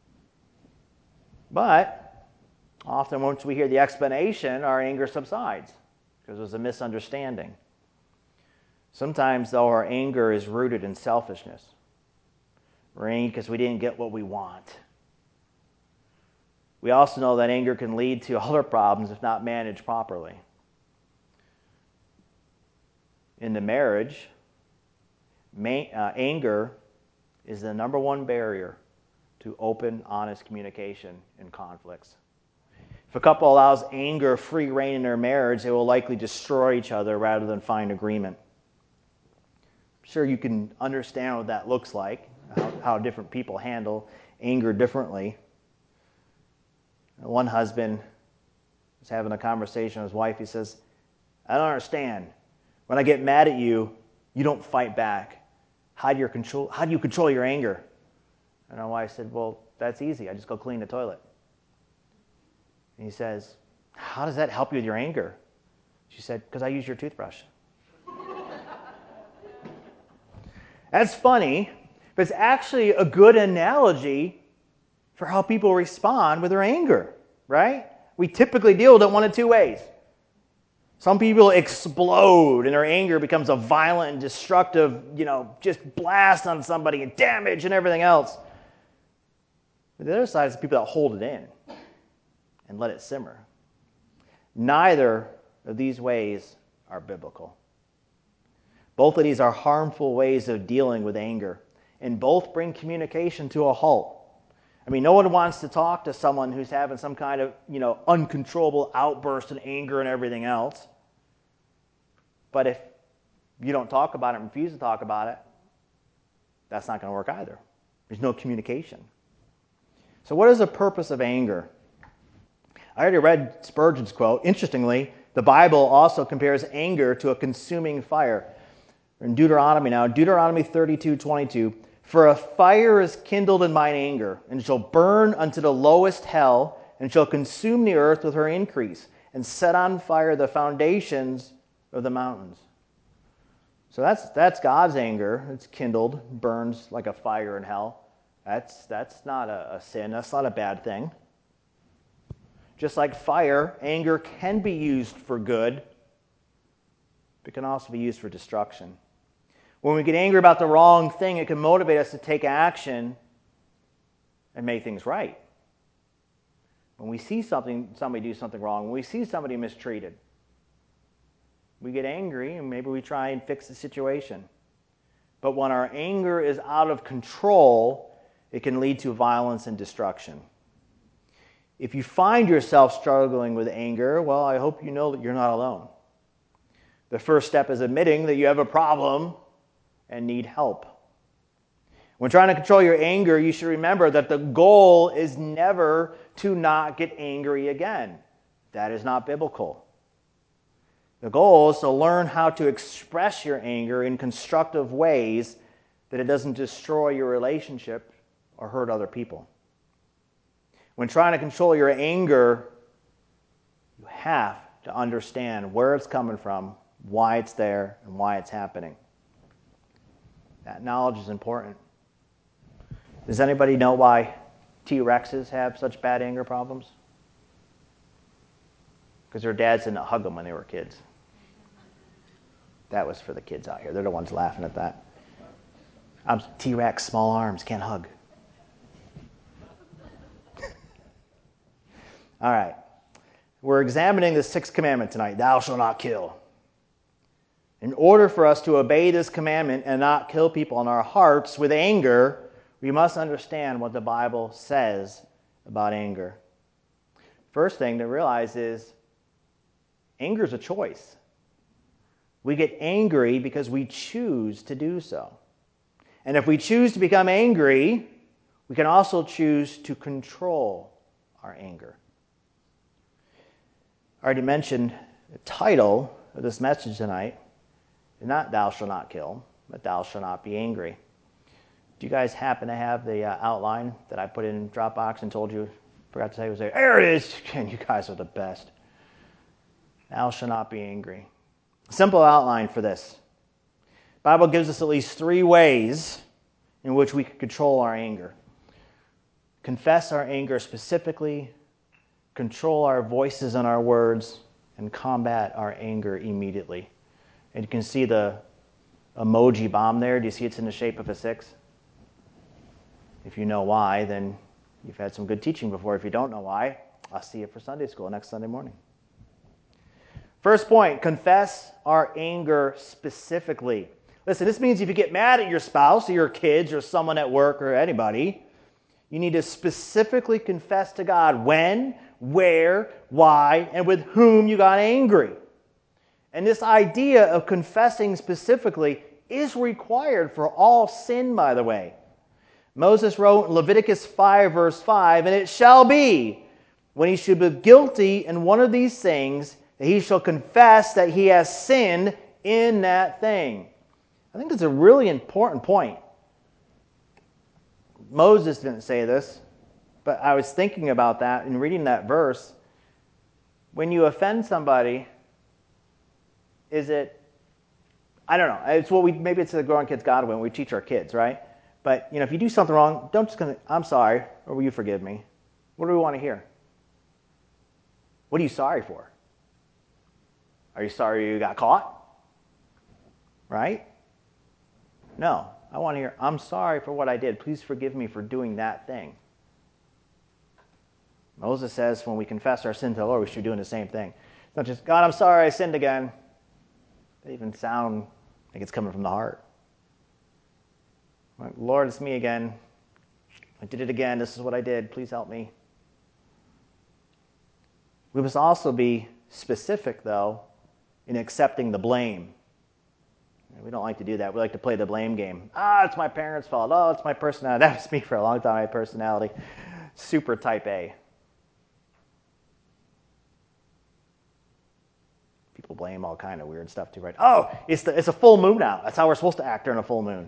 [SPEAKER 1] But often once we hear the explanation, our anger subsides because there's a misunderstanding. Sometimes, though, our anger is rooted in selfishness. We're angry because we didn't get what we want. We also know that anger can lead to other problems if not managed properly. In the marriage, ma- uh, anger is the number one barrier to open, honest communication in conflicts. If a couple allows anger free reign in their marriage, they will likely destroy each other rather than find agreement. I'm sure you can understand what that looks like, how, how different people handle anger differently. One husband was having a conversation with his wife. He says, I don't understand. When I get mad at you, you don't fight back. How do you control, how do you control your anger? And my wife said, well, that's easy. I just go clean the toilet. And he says, how does that help you with your anger? She said, because I use your toothbrush. That's funny, but it's actually a good analogy for how people respond with their anger, right? We typically deal with it one of two ways. Some people explode and their anger becomes a violent and destructive, you know, just blast on somebody and damage and everything else. But the other side is the people that hold it in and let it simmer. Neither of these ways are biblical. Both of these are harmful ways of dealing with anger, and both bring communication to a halt. I mean, no one wants to talk to someone who's having some kind of, you know, uncontrollable outburst and anger and everything else. But if you don't talk about it and refuse to talk about it, that's not going to work either. There's no communication. So what is the purpose of anger? I already read Spurgeon's quote. Interestingly, the Bible also compares anger to a consuming fire. We're in Deuteronomy now. Deuteronomy thirty-two twenty-two. For a fire is kindled in mine anger, and shall burn unto the lowest hell, and shall consume the earth with her increase, and set on fire the foundations of the mountains. So that's that's God's anger. It's kindled, burns like a fire in hell. That's that's not a, a sin. That's not a bad thing. Just like fire, anger can be used for good, but can also be used for destruction. When we get angry about the wrong thing, it can motivate us to take action and make things right. When we see something, somebody do something wrong, when we see somebody mistreated, we get angry and maybe we try and fix the situation. But when our anger is out of control, it can lead to violence and destruction. If you find yourself struggling with anger, well, I hope you know that you're not alone. The first step is admitting that you have a problem and need help. When trying to control your anger, you should remember that the goal is never to not get angry again. That is not biblical. The goal is to learn how to express your anger in constructive ways that it doesn't destroy your relationship or hurt other people. When trying to control your anger, you have to understand where it's coming from, why it's there, and why it's happening. That knowledge is important. Does anybody know why T-Rexes have such bad anger problems? Because their dads didn't hug them when they were kids. That was for the kids out here. They're the ones laughing at that. I'm T-Rex, small arms, can't hug. All right. We're examining the sixth commandment tonight. Thou shalt not kill. In order for us to obey this commandment and not kill people in our hearts with anger, we must understand what the Bible says about anger. First thing to realize is anger is a choice. We get angry because we choose to do so. And if we choose to become angry, we can also choose to control our anger. I already mentioned the title of this message tonight is not Thou Shalt Not Kill, but Thou Shalt Not Be Angry. Do you guys happen to have the uh, outline that I put in Dropbox and told you, forgot to say it was there? There it is! And you guys are the best. Thou shalt not be angry. Simple outline for this. The Bible gives us at least three ways in which we can control our anger. Confess our anger specifically, control our voices and our words, and combat our anger immediately. And you can see the emoji bomb there. Do you see it's in the shape of a six? If you know why, then you've had some good teaching before. If you don't know why, I'll see you for Sunday school next Sunday morning. First point, confess our anger specifically. Listen, this means if you get mad at your spouse or your kids or someone at work or anybody, you need to specifically confess to God when, where, why, and with whom you got angry. And this idea of confessing specifically is required for all sin, by the way. Moses wrote in Leviticus five, verse five, and it shall be, when he should be guilty in one of these things, that he shall confess that he has sinned in that thing. I think that's a really important point. Moses didn't say this, but I was thinking about that and reading that verse. When you offend somebody, is it, I don't know, it's what we, maybe it's the growing kids God when we teach our kids, right? But, you know, if you do something wrong, don't just gonna, I'm sorry, or will you forgive me? What do we want to hear? What are you sorry for? Are you sorry you got caught? Right? No. I want to hear, I'm sorry for what I did. Please forgive me for doing that thing. Moses says when we confess our sin to the Lord, we should be doing the same thing. It's not just, God, I'm sorry I sinned again. It doesn't even sound like it's coming from the heart. Like, Lord, it's me again. I did it again. This is what I did. Please help me. We must also be specific, though, in accepting the blame. We don't like to do that. We like to play the blame game. Ah, it's my parents' fault. Oh, it's my personality. That was me for a long time, my personality. Super type A. People blame all kind of weird stuff too, right? Oh, it's, the, it's a full moon out. That's how we're supposed to act during a full moon.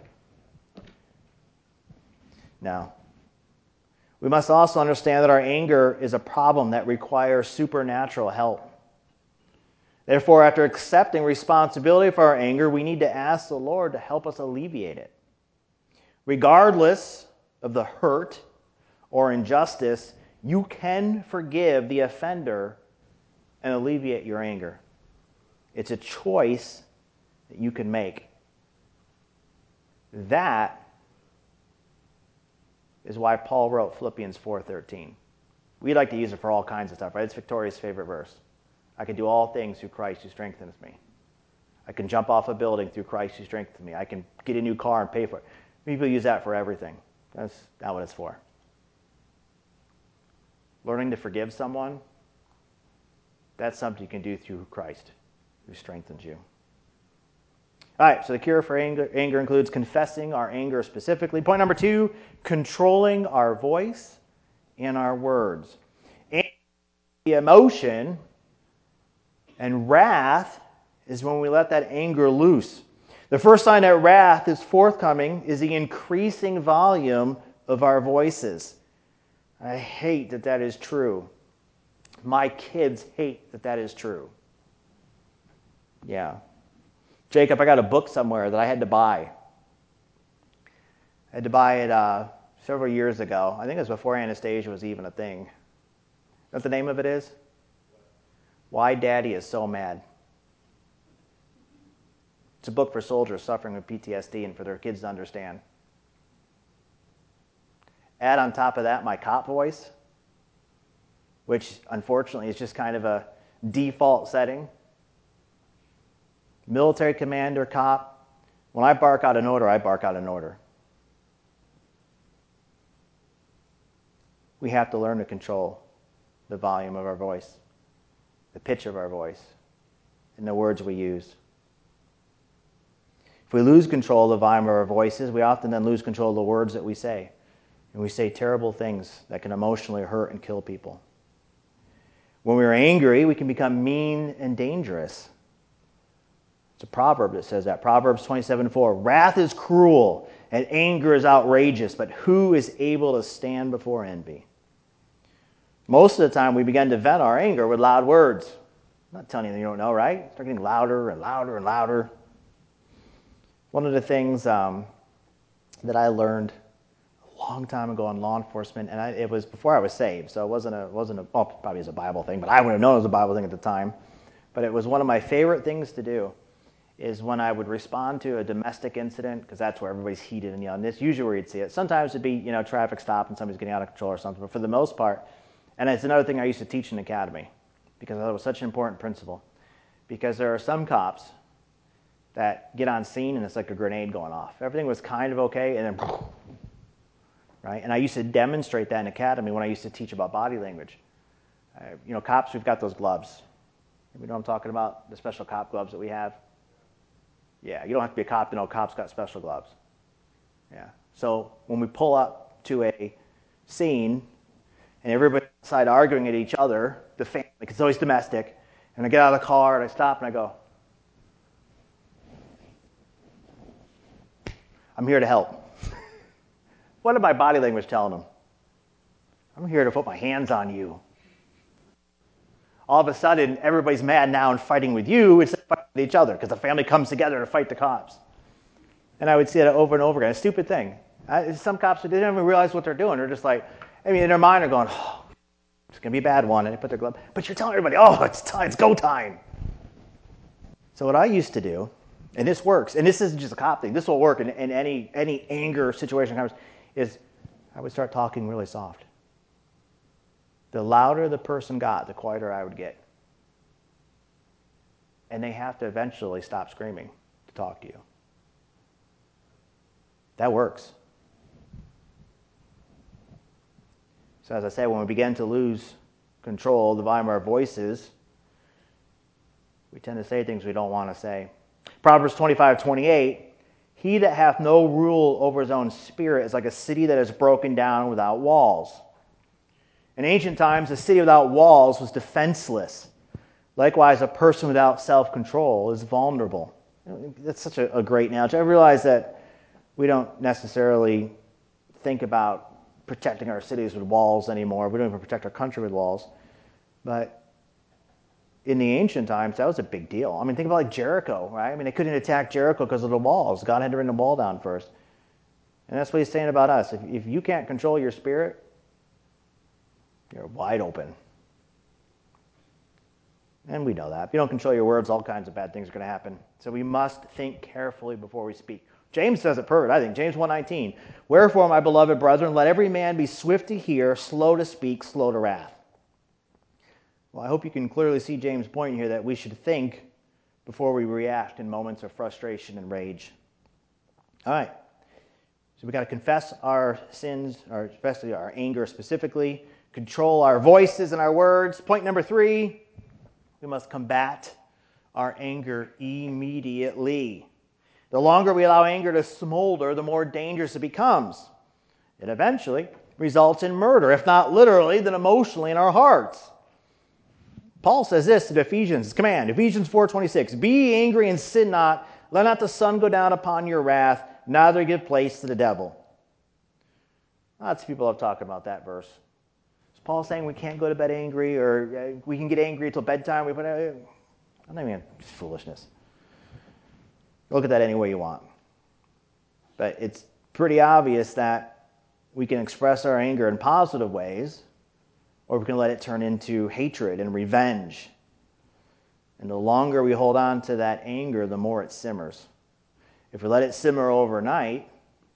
[SPEAKER 1] No. We must also understand that our anger is a problem that requires supernatural help. Therefore, after accepting responsibility for our anger, we need to ask the Lord to help us alleviate it. Regardless of the hurt or injustice, you can forgive the offender and alleviate your anger. It's a choice that you can make. That is why Paul wrote Philippians four thirteen. We like to use it for all kinds of stuff, right? It's Victoria's favorite verse. I can do all things through Christ who strengthens me. I can jump off a building through Christ who strengthens me. I can get a new car and pay for it. People use that for everything. That's not what it's for. Learning to forgive someone, that's something you can do through Christ who strengthens you. All right, so the cure for anger, anger includes confessing our anger specifically. Point number two, controlling our voice and our words. And the emotion and wrath is when we let that anger loose. The first sign that wrath is forthcoming is the increasing volume of our voices. I hate that that is true. My kids hate that that is true. Yeah. Jacob, I got a book somewhere that I had to buy. I had to buy it uh, several years ago. I think it was before Anastasia was even a thing. You know what the name of it is? Why Daddy is So Mad. It's a book for soldiers suffering with P T S D and for their kids to understand. Add on top of that my cop voice, which unfortunately is just kind of a default setting. Military commander, cop. When I bark out an order, I bark out an order. We have to learn to control the volume of our voice, the pitch of our voice, and the words we use. If we lose control of the volume of our voices, we often then lose control of the words that we say. And we say terrible things that can emotionally hurt and kill people. When we are angry, we can become mean and dangerous. It's a proverb that says that. Proverbs twenty-seven four. Wrath is cruel and anger is outrageous, but who is able to stand before envy? Most of the time we begin to vent our anger with loud words. I'm not telling you that you don't know, right? Start getting louder and louder and louder. One of the things um, that I learned a long time ago in law enforcement, and I, it was before I was saved, so it wasn't a, wasn't a, well, probably was a Bible thing, but I wouldn't have known it was a Bible thing at the time. But it was one of my favorite things to do is when I would respond to a domestic incident, because that's where everybody's heated and yelling. This usually where you'd see it. Sometimes it'd be, you know, traffic stop and somebody's getting out of control or something, but for the most part, and it's another thing I used to teach in academy, because I thought it was such an important principle, because there are some cops that get on scene and it's like a grenade going off. Everything was kind of okay, and then, right? And I used to demonstrate that in academy when I used to teach about body language. Uh, you know, cops, we've got those gloves. You know what I'm talking about? The special cop gloves that we have. Yeah, you don't have to be a cop to know cops got special gloves. Yeah. So when we pull up to a scene and everybody outside arguing at each other, the family, because it's always domestic, and I get out of the car and I stop and I go, I'm here to help. What is my body language telling them? I'm here to put my hands on you. All of a sudden, everybody's mad now and fighting with you instead of fighting with each other because the family comes together to fight the cops. And I would see that over and over again. A stupid thing. I, some cops, they don't even realize what they're doing. They're just like, I mean, in their mind, they're going, oh, it's going to be a bad one. And they put their glove. But you're telling everybody, oh, it's time, it's go time. So what I used to do, and this works, and this isn't just a cop thing, this will work in, in any, any anger situation, is I would start talking really soft. The louder the person got, the quieter I would get. And they have to eventually stop screaming to talk to you. That works. So as I say, when we begin to lose control of the volume of our voices, we tend to say things we don't want to say. Proverbs twenty-five twenty-eight, he that hath no rule over his own spirit is like a city that is broken down without walls. In ancient times, a city without walls was defenseless. Likewise, a person without self-control is vulnerable. That's such a, a great analogy. I realize that we don't necessarily think about protecting our cities with walls anymore. We don't even protect our country with walls. But in the ancient times, that was a big deal. I mean, think about like Jericho, right? I mean, they couldn't attack Jericho because of the walls. God had to bring the wall down first. And that's what he's saying about us. If, if you can't control your spirit, you're wide open. And we know that. If you don't control your words, all kinds of bad things are going to happen. So we must think carefully before we speak. James says it perfect, I think. James one nineteen. Wherefore, my beloved brethren, let every man be swift to hear, slow to speak, slow to wrath. Well, I hope you can clearly see James' point here that we should think before we react in moments of frustration and rage. All right. So we've got to confess our sins, or especially our anger specifically, control our voices and our words. Point number three, we must combat our anger immediately. The longer we allow anger to smolder, the more dangerous it becomes. It eventually results in murder, if not literally, then emotionally in our hearts. Paul says this in Ephesians, command, Ephesians four twenty-six, be angry and sin not, let not the sun go down upon your wrath, neither give place to the devil. Lots of people have talked about that verse. Is Paul saying we can't go to bed angry, or uh, we can get angry until bedtime? We put, uh, I don't mean it's foolishness. Look at that any way you want. But it's pretty obvious that we can express our anger in positive ways, or we can let it turn into hatred and revenge. And the longer we hold on to that anger, the more it simmers. If we let it simmer overnight,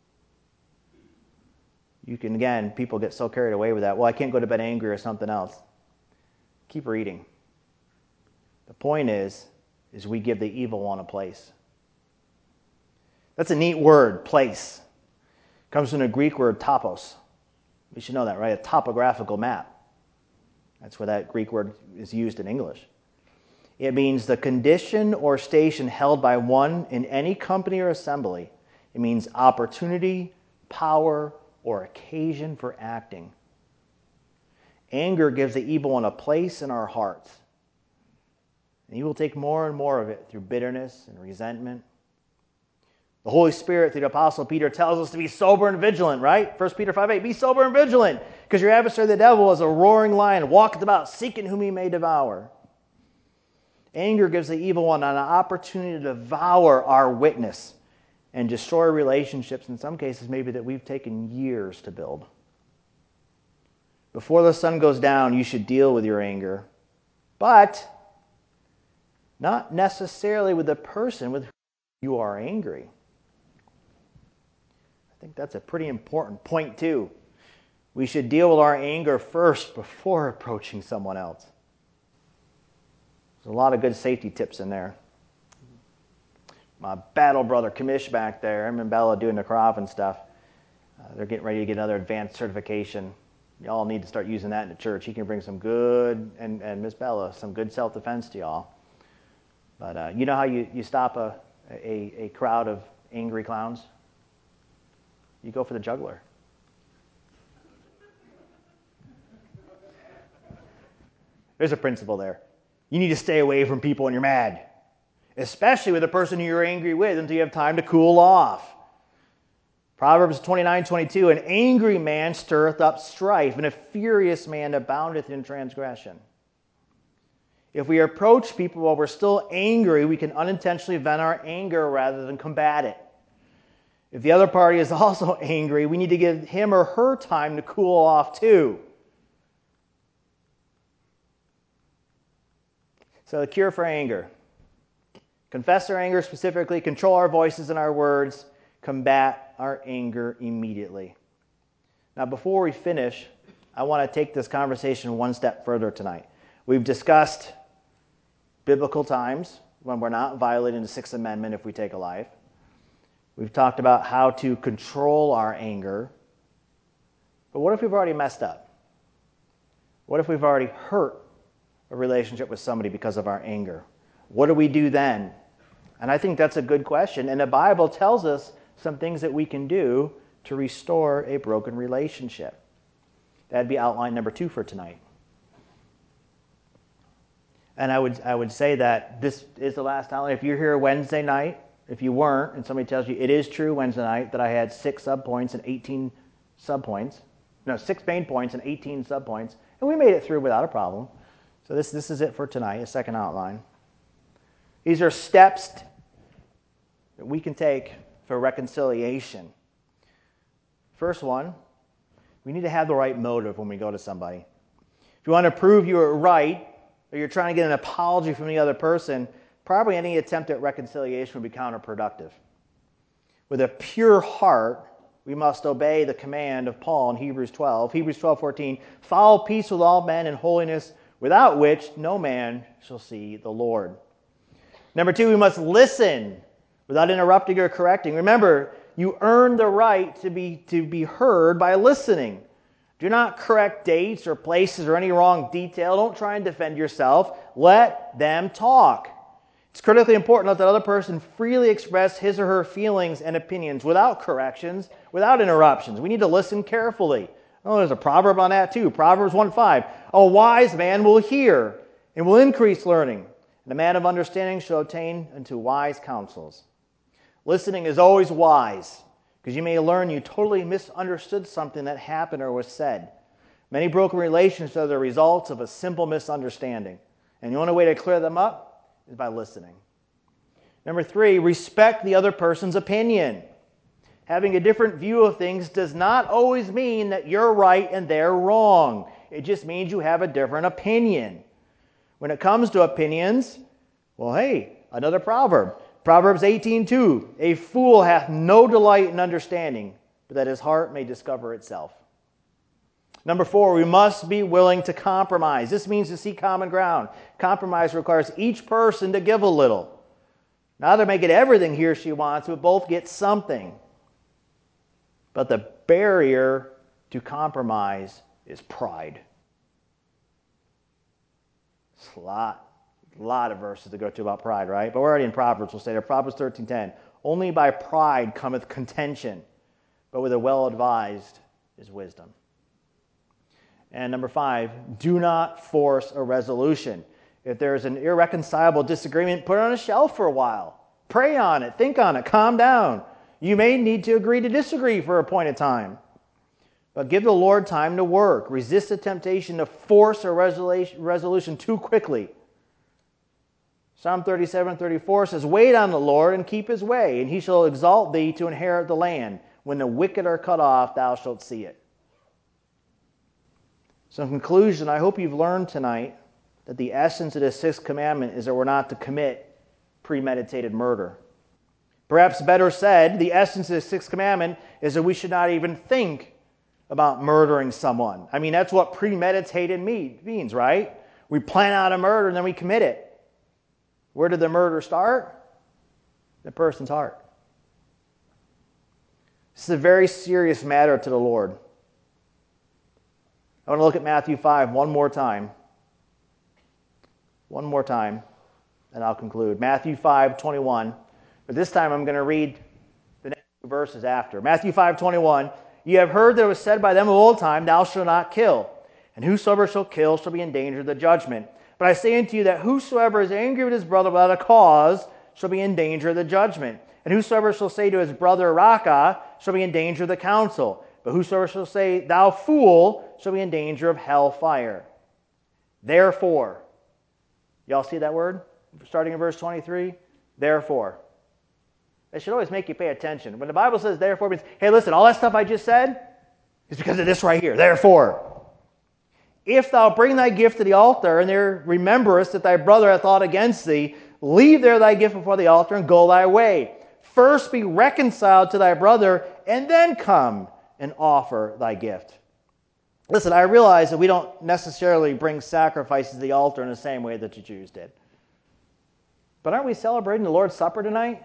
[SPEAKER 1] you can, again, people get so carried away with that. Well, I can't go to bed angry or something else. Keep reading. The point is, is we give the evil one a place. That's a neat word, place. It comes from the Greek word topos. We should know that, right? A topographical map. That's where that Greek word is used in English. It means the condition or station held by one in any company or assembly. It means opportunity, power, or occasion for acting. Anger gives the evil one a place in our hearts. And he will take more and more of it through bitterness and resentment. The Holy Spirit, through the Apostle Peter, tells us to be sober and vigilant, right? First Peter five eight, be sober and vigilant, because your adversary the devil is a roaring lion, walketh about, seeking whom he may devour. Anger gives the evil one an opportunity to devour our witness and destroy relationships, in some cases maybe that we've taken years to build. Before the sun goes down, you should deal with your anger, but not necessarily with the person with whom you are angry. I think that's a pretty important point too. We should deal with our anger first before approaching someone else. There's a lot of good safety tips in there. My battle brother, Kamish, back there, him and Bella doing the Krav and stuff. Uh, they're getting ready to get another advanced certification. Y'all need to start using that in the church. He can bring some good, and, and Miss Bella, some good self-defense to y'all. But uh, you know how you, you stop a, a, a crowd of angry clowns? You go for the jugular. There's a principle there. You need to stay away from people when you're mad, especially with the person who you're angry with, until you have time to cool off. Proverbs twenty-nine twenty-two, an angry man stirreth up strife, and a furious man aboundeth in transgression. If we approach people while we're still angry, we can unintentionally vent our anger rather than combat it. If the other party is also angry, we need to give him or her time to cool off too. So the cure for anger. Confess our anger specifically, control our voices and our words, combat our anger immediately. Now before we finish, I want to take this conversation one step further tonight. We've discussed biblical times when we're not violating the Sixth Amendment if we take a life. We've talked about how to control our anger. But what if we've already messed up? What if we've already hurt a relationship with somebody because of our anger? What do we do then? And I think that's a good question. And the Bible tells us some things that we can do to restore a broken relationship. That'd be outline number two for tonight. And I would I would say that this is the last outline. If you're here Wednesday night, if you weren't, and somebody tells you it is true Wednesday night that I had six subpoints and eighteen subpoints, no, six main points and eighteen subpoints, and we made it through without a problem. So this, this is it for tonight, a second outline. These are steps that we can take for reconciliation. First one, we need to have the right motive when we go to somebody. If you want to prove you were right, or you're trying to get an apology from the other person, probably any attempt at reconciliation would be counterproductive. With a pure heart, we must obey the command of Paul in Hebrews twelve. Hebrews twelve fourteen, follow peace with all men and holiness, without which no man shall see the Lord. Number two, we must listen without interrupting or correcting. Remember, you earn the right to be, to be heard by listening. Do not correct dates or places or any wrong detail. Don't try and defend yourself. Let them talk. It's critically important to let the other person freely express his or her feelings and opinions without corrections, without interruptions. We need to listen carefully. Oh, there's a proverb on that too. Proverbs one five. A wise man will hear and will increase learning, and a man of understanding shall attain unto wise counsels. Listening is always wise, because you may learn you totally misunderstood something that happened or was said. Many broken relationships are the results of a simple misunderstanding. And the only way to clear them up is by listening. Number three, respect the other person's opinion. Having a different view of things does not always mean that you're right and they're wrong. It just means you have a different opinion. When it comes to opinions, well, hey, another proverb. Proverbs eighteen two, a fool hath no delight in understanding, but that his heart may discover itself. Number four, we must be willing to compromise. This means to seek common ground. Compromise requires each person to give a little. Neither may get everything he or she wants, but both get something. But the barrier to compromise is pride. It's a lot, a lot of verses to go to about pride, right? But we're already in Proverbs. We'll say there, Proverbs thirteen ten. Only by pride cometh contention, but with a well-advised is wisdom. And number five, do not force a resolution. If there's an irreconcilable disagreement, put it on a shelf for a while. Pray on it, think on it, calm down. You may need to agree to disagree for a point of time. But give the Lord time to work. Resist the temptation to force a resolution too quickly. Psalm thirty-seven thirty-four says, wait on the Lord and keep his way, and he shall exalt thee to inherit the land. When the wicked are cut off, thou shalt see it. So in conclusion, I hope you've learned tonight that the essence of the sixth commandment is that we're not to commit premeditated murder. Perhaps better said, the essence of the sixth commandment is that we should not even think about murdering someone. I mean, that's what premeditated means, right? We plan out a murder and then we commit it. Where did the murder start? The person's heart. This is a very serious matter to the Lord. I want to look at Matthew five one more time. One more time, and I'll conclude. Matthew five twenty-one. But this time I'm going to read the next two verses after. Matthew five twenty-one. You have heard that it was said by them of old time, thou shalt not kill. And whosoever shall kill shall be in danger of the judgment. But I say unto you that whosoever is angry with his brother without a cause shall be in danger of the judgment. And whosoever shall say to his brother, Raca, shall be in danger of the council. But whosoever shall say, thou fool, shall be in danger of hell fire. Therefore, y'all see that word? Starting in verse twenty-three. Therefore. It should always make you pay attention. When the Bible says therefore, it means, hey, listen, all that stuff I just said is because of this right here. Therefore. If thou bring thy gift to the altar, and there rememberest that thy brother hath aught against thee, leave there thy gift before the altar, and go thy way. First be reconciled to thy brother, and then come and offer thy gift. Listen, I realize that we don't necessarily bring sacrifices to the altar in the same way that the Jews did. But aren't we celebrating the Lord's Supper tonight?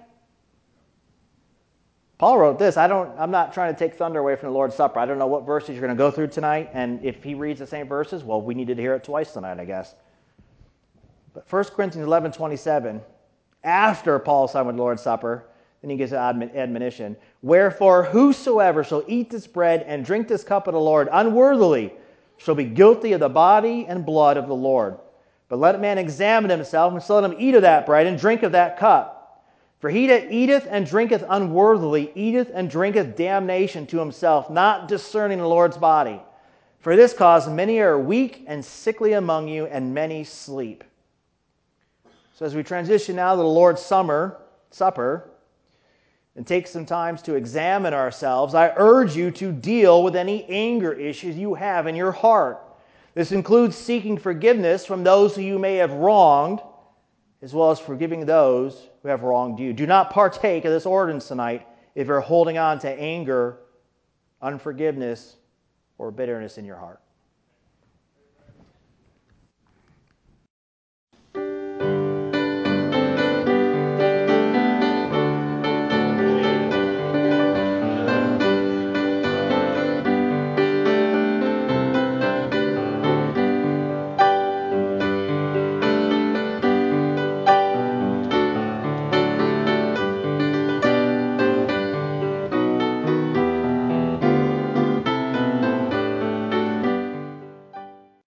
[SPEAKER 1] Paul wrote this. I don't, I'm not trying to take thunder away from the Lord's Supper. I don't know what verses you're going to go through tonight, and if he reads the same verses, well, we needed to hear it twice tonight, I guess. But First Corinthians eleven twenty-seven, after Paul's time with the Lord's Supper, then he gives an admonition. Wherefore, whosoever shall eat this bread and drink this cup of the Lord unworthily shall be guilty of the body and blood of the Lord. But let a man examine himself, and so let him eat of that bread and drink of that cup. For he that eateth and drinketh unworthily eateth and drinketh damnation to himself, not discerning the Lord's body. For this cause many are weak and sickly among you, and many sleep. So as we transition now to the Lord's summer, Supper, and take some time to examine ourselves, I urge you to deal with any anger issues you have in your heart. This includes seeking forgiveness from those who you may have wronged, as well as forgiving those who have wronged you. Do not partake of this ordinance tonight if you're holding on to anger, unforgiveness, or bitterness in your heart.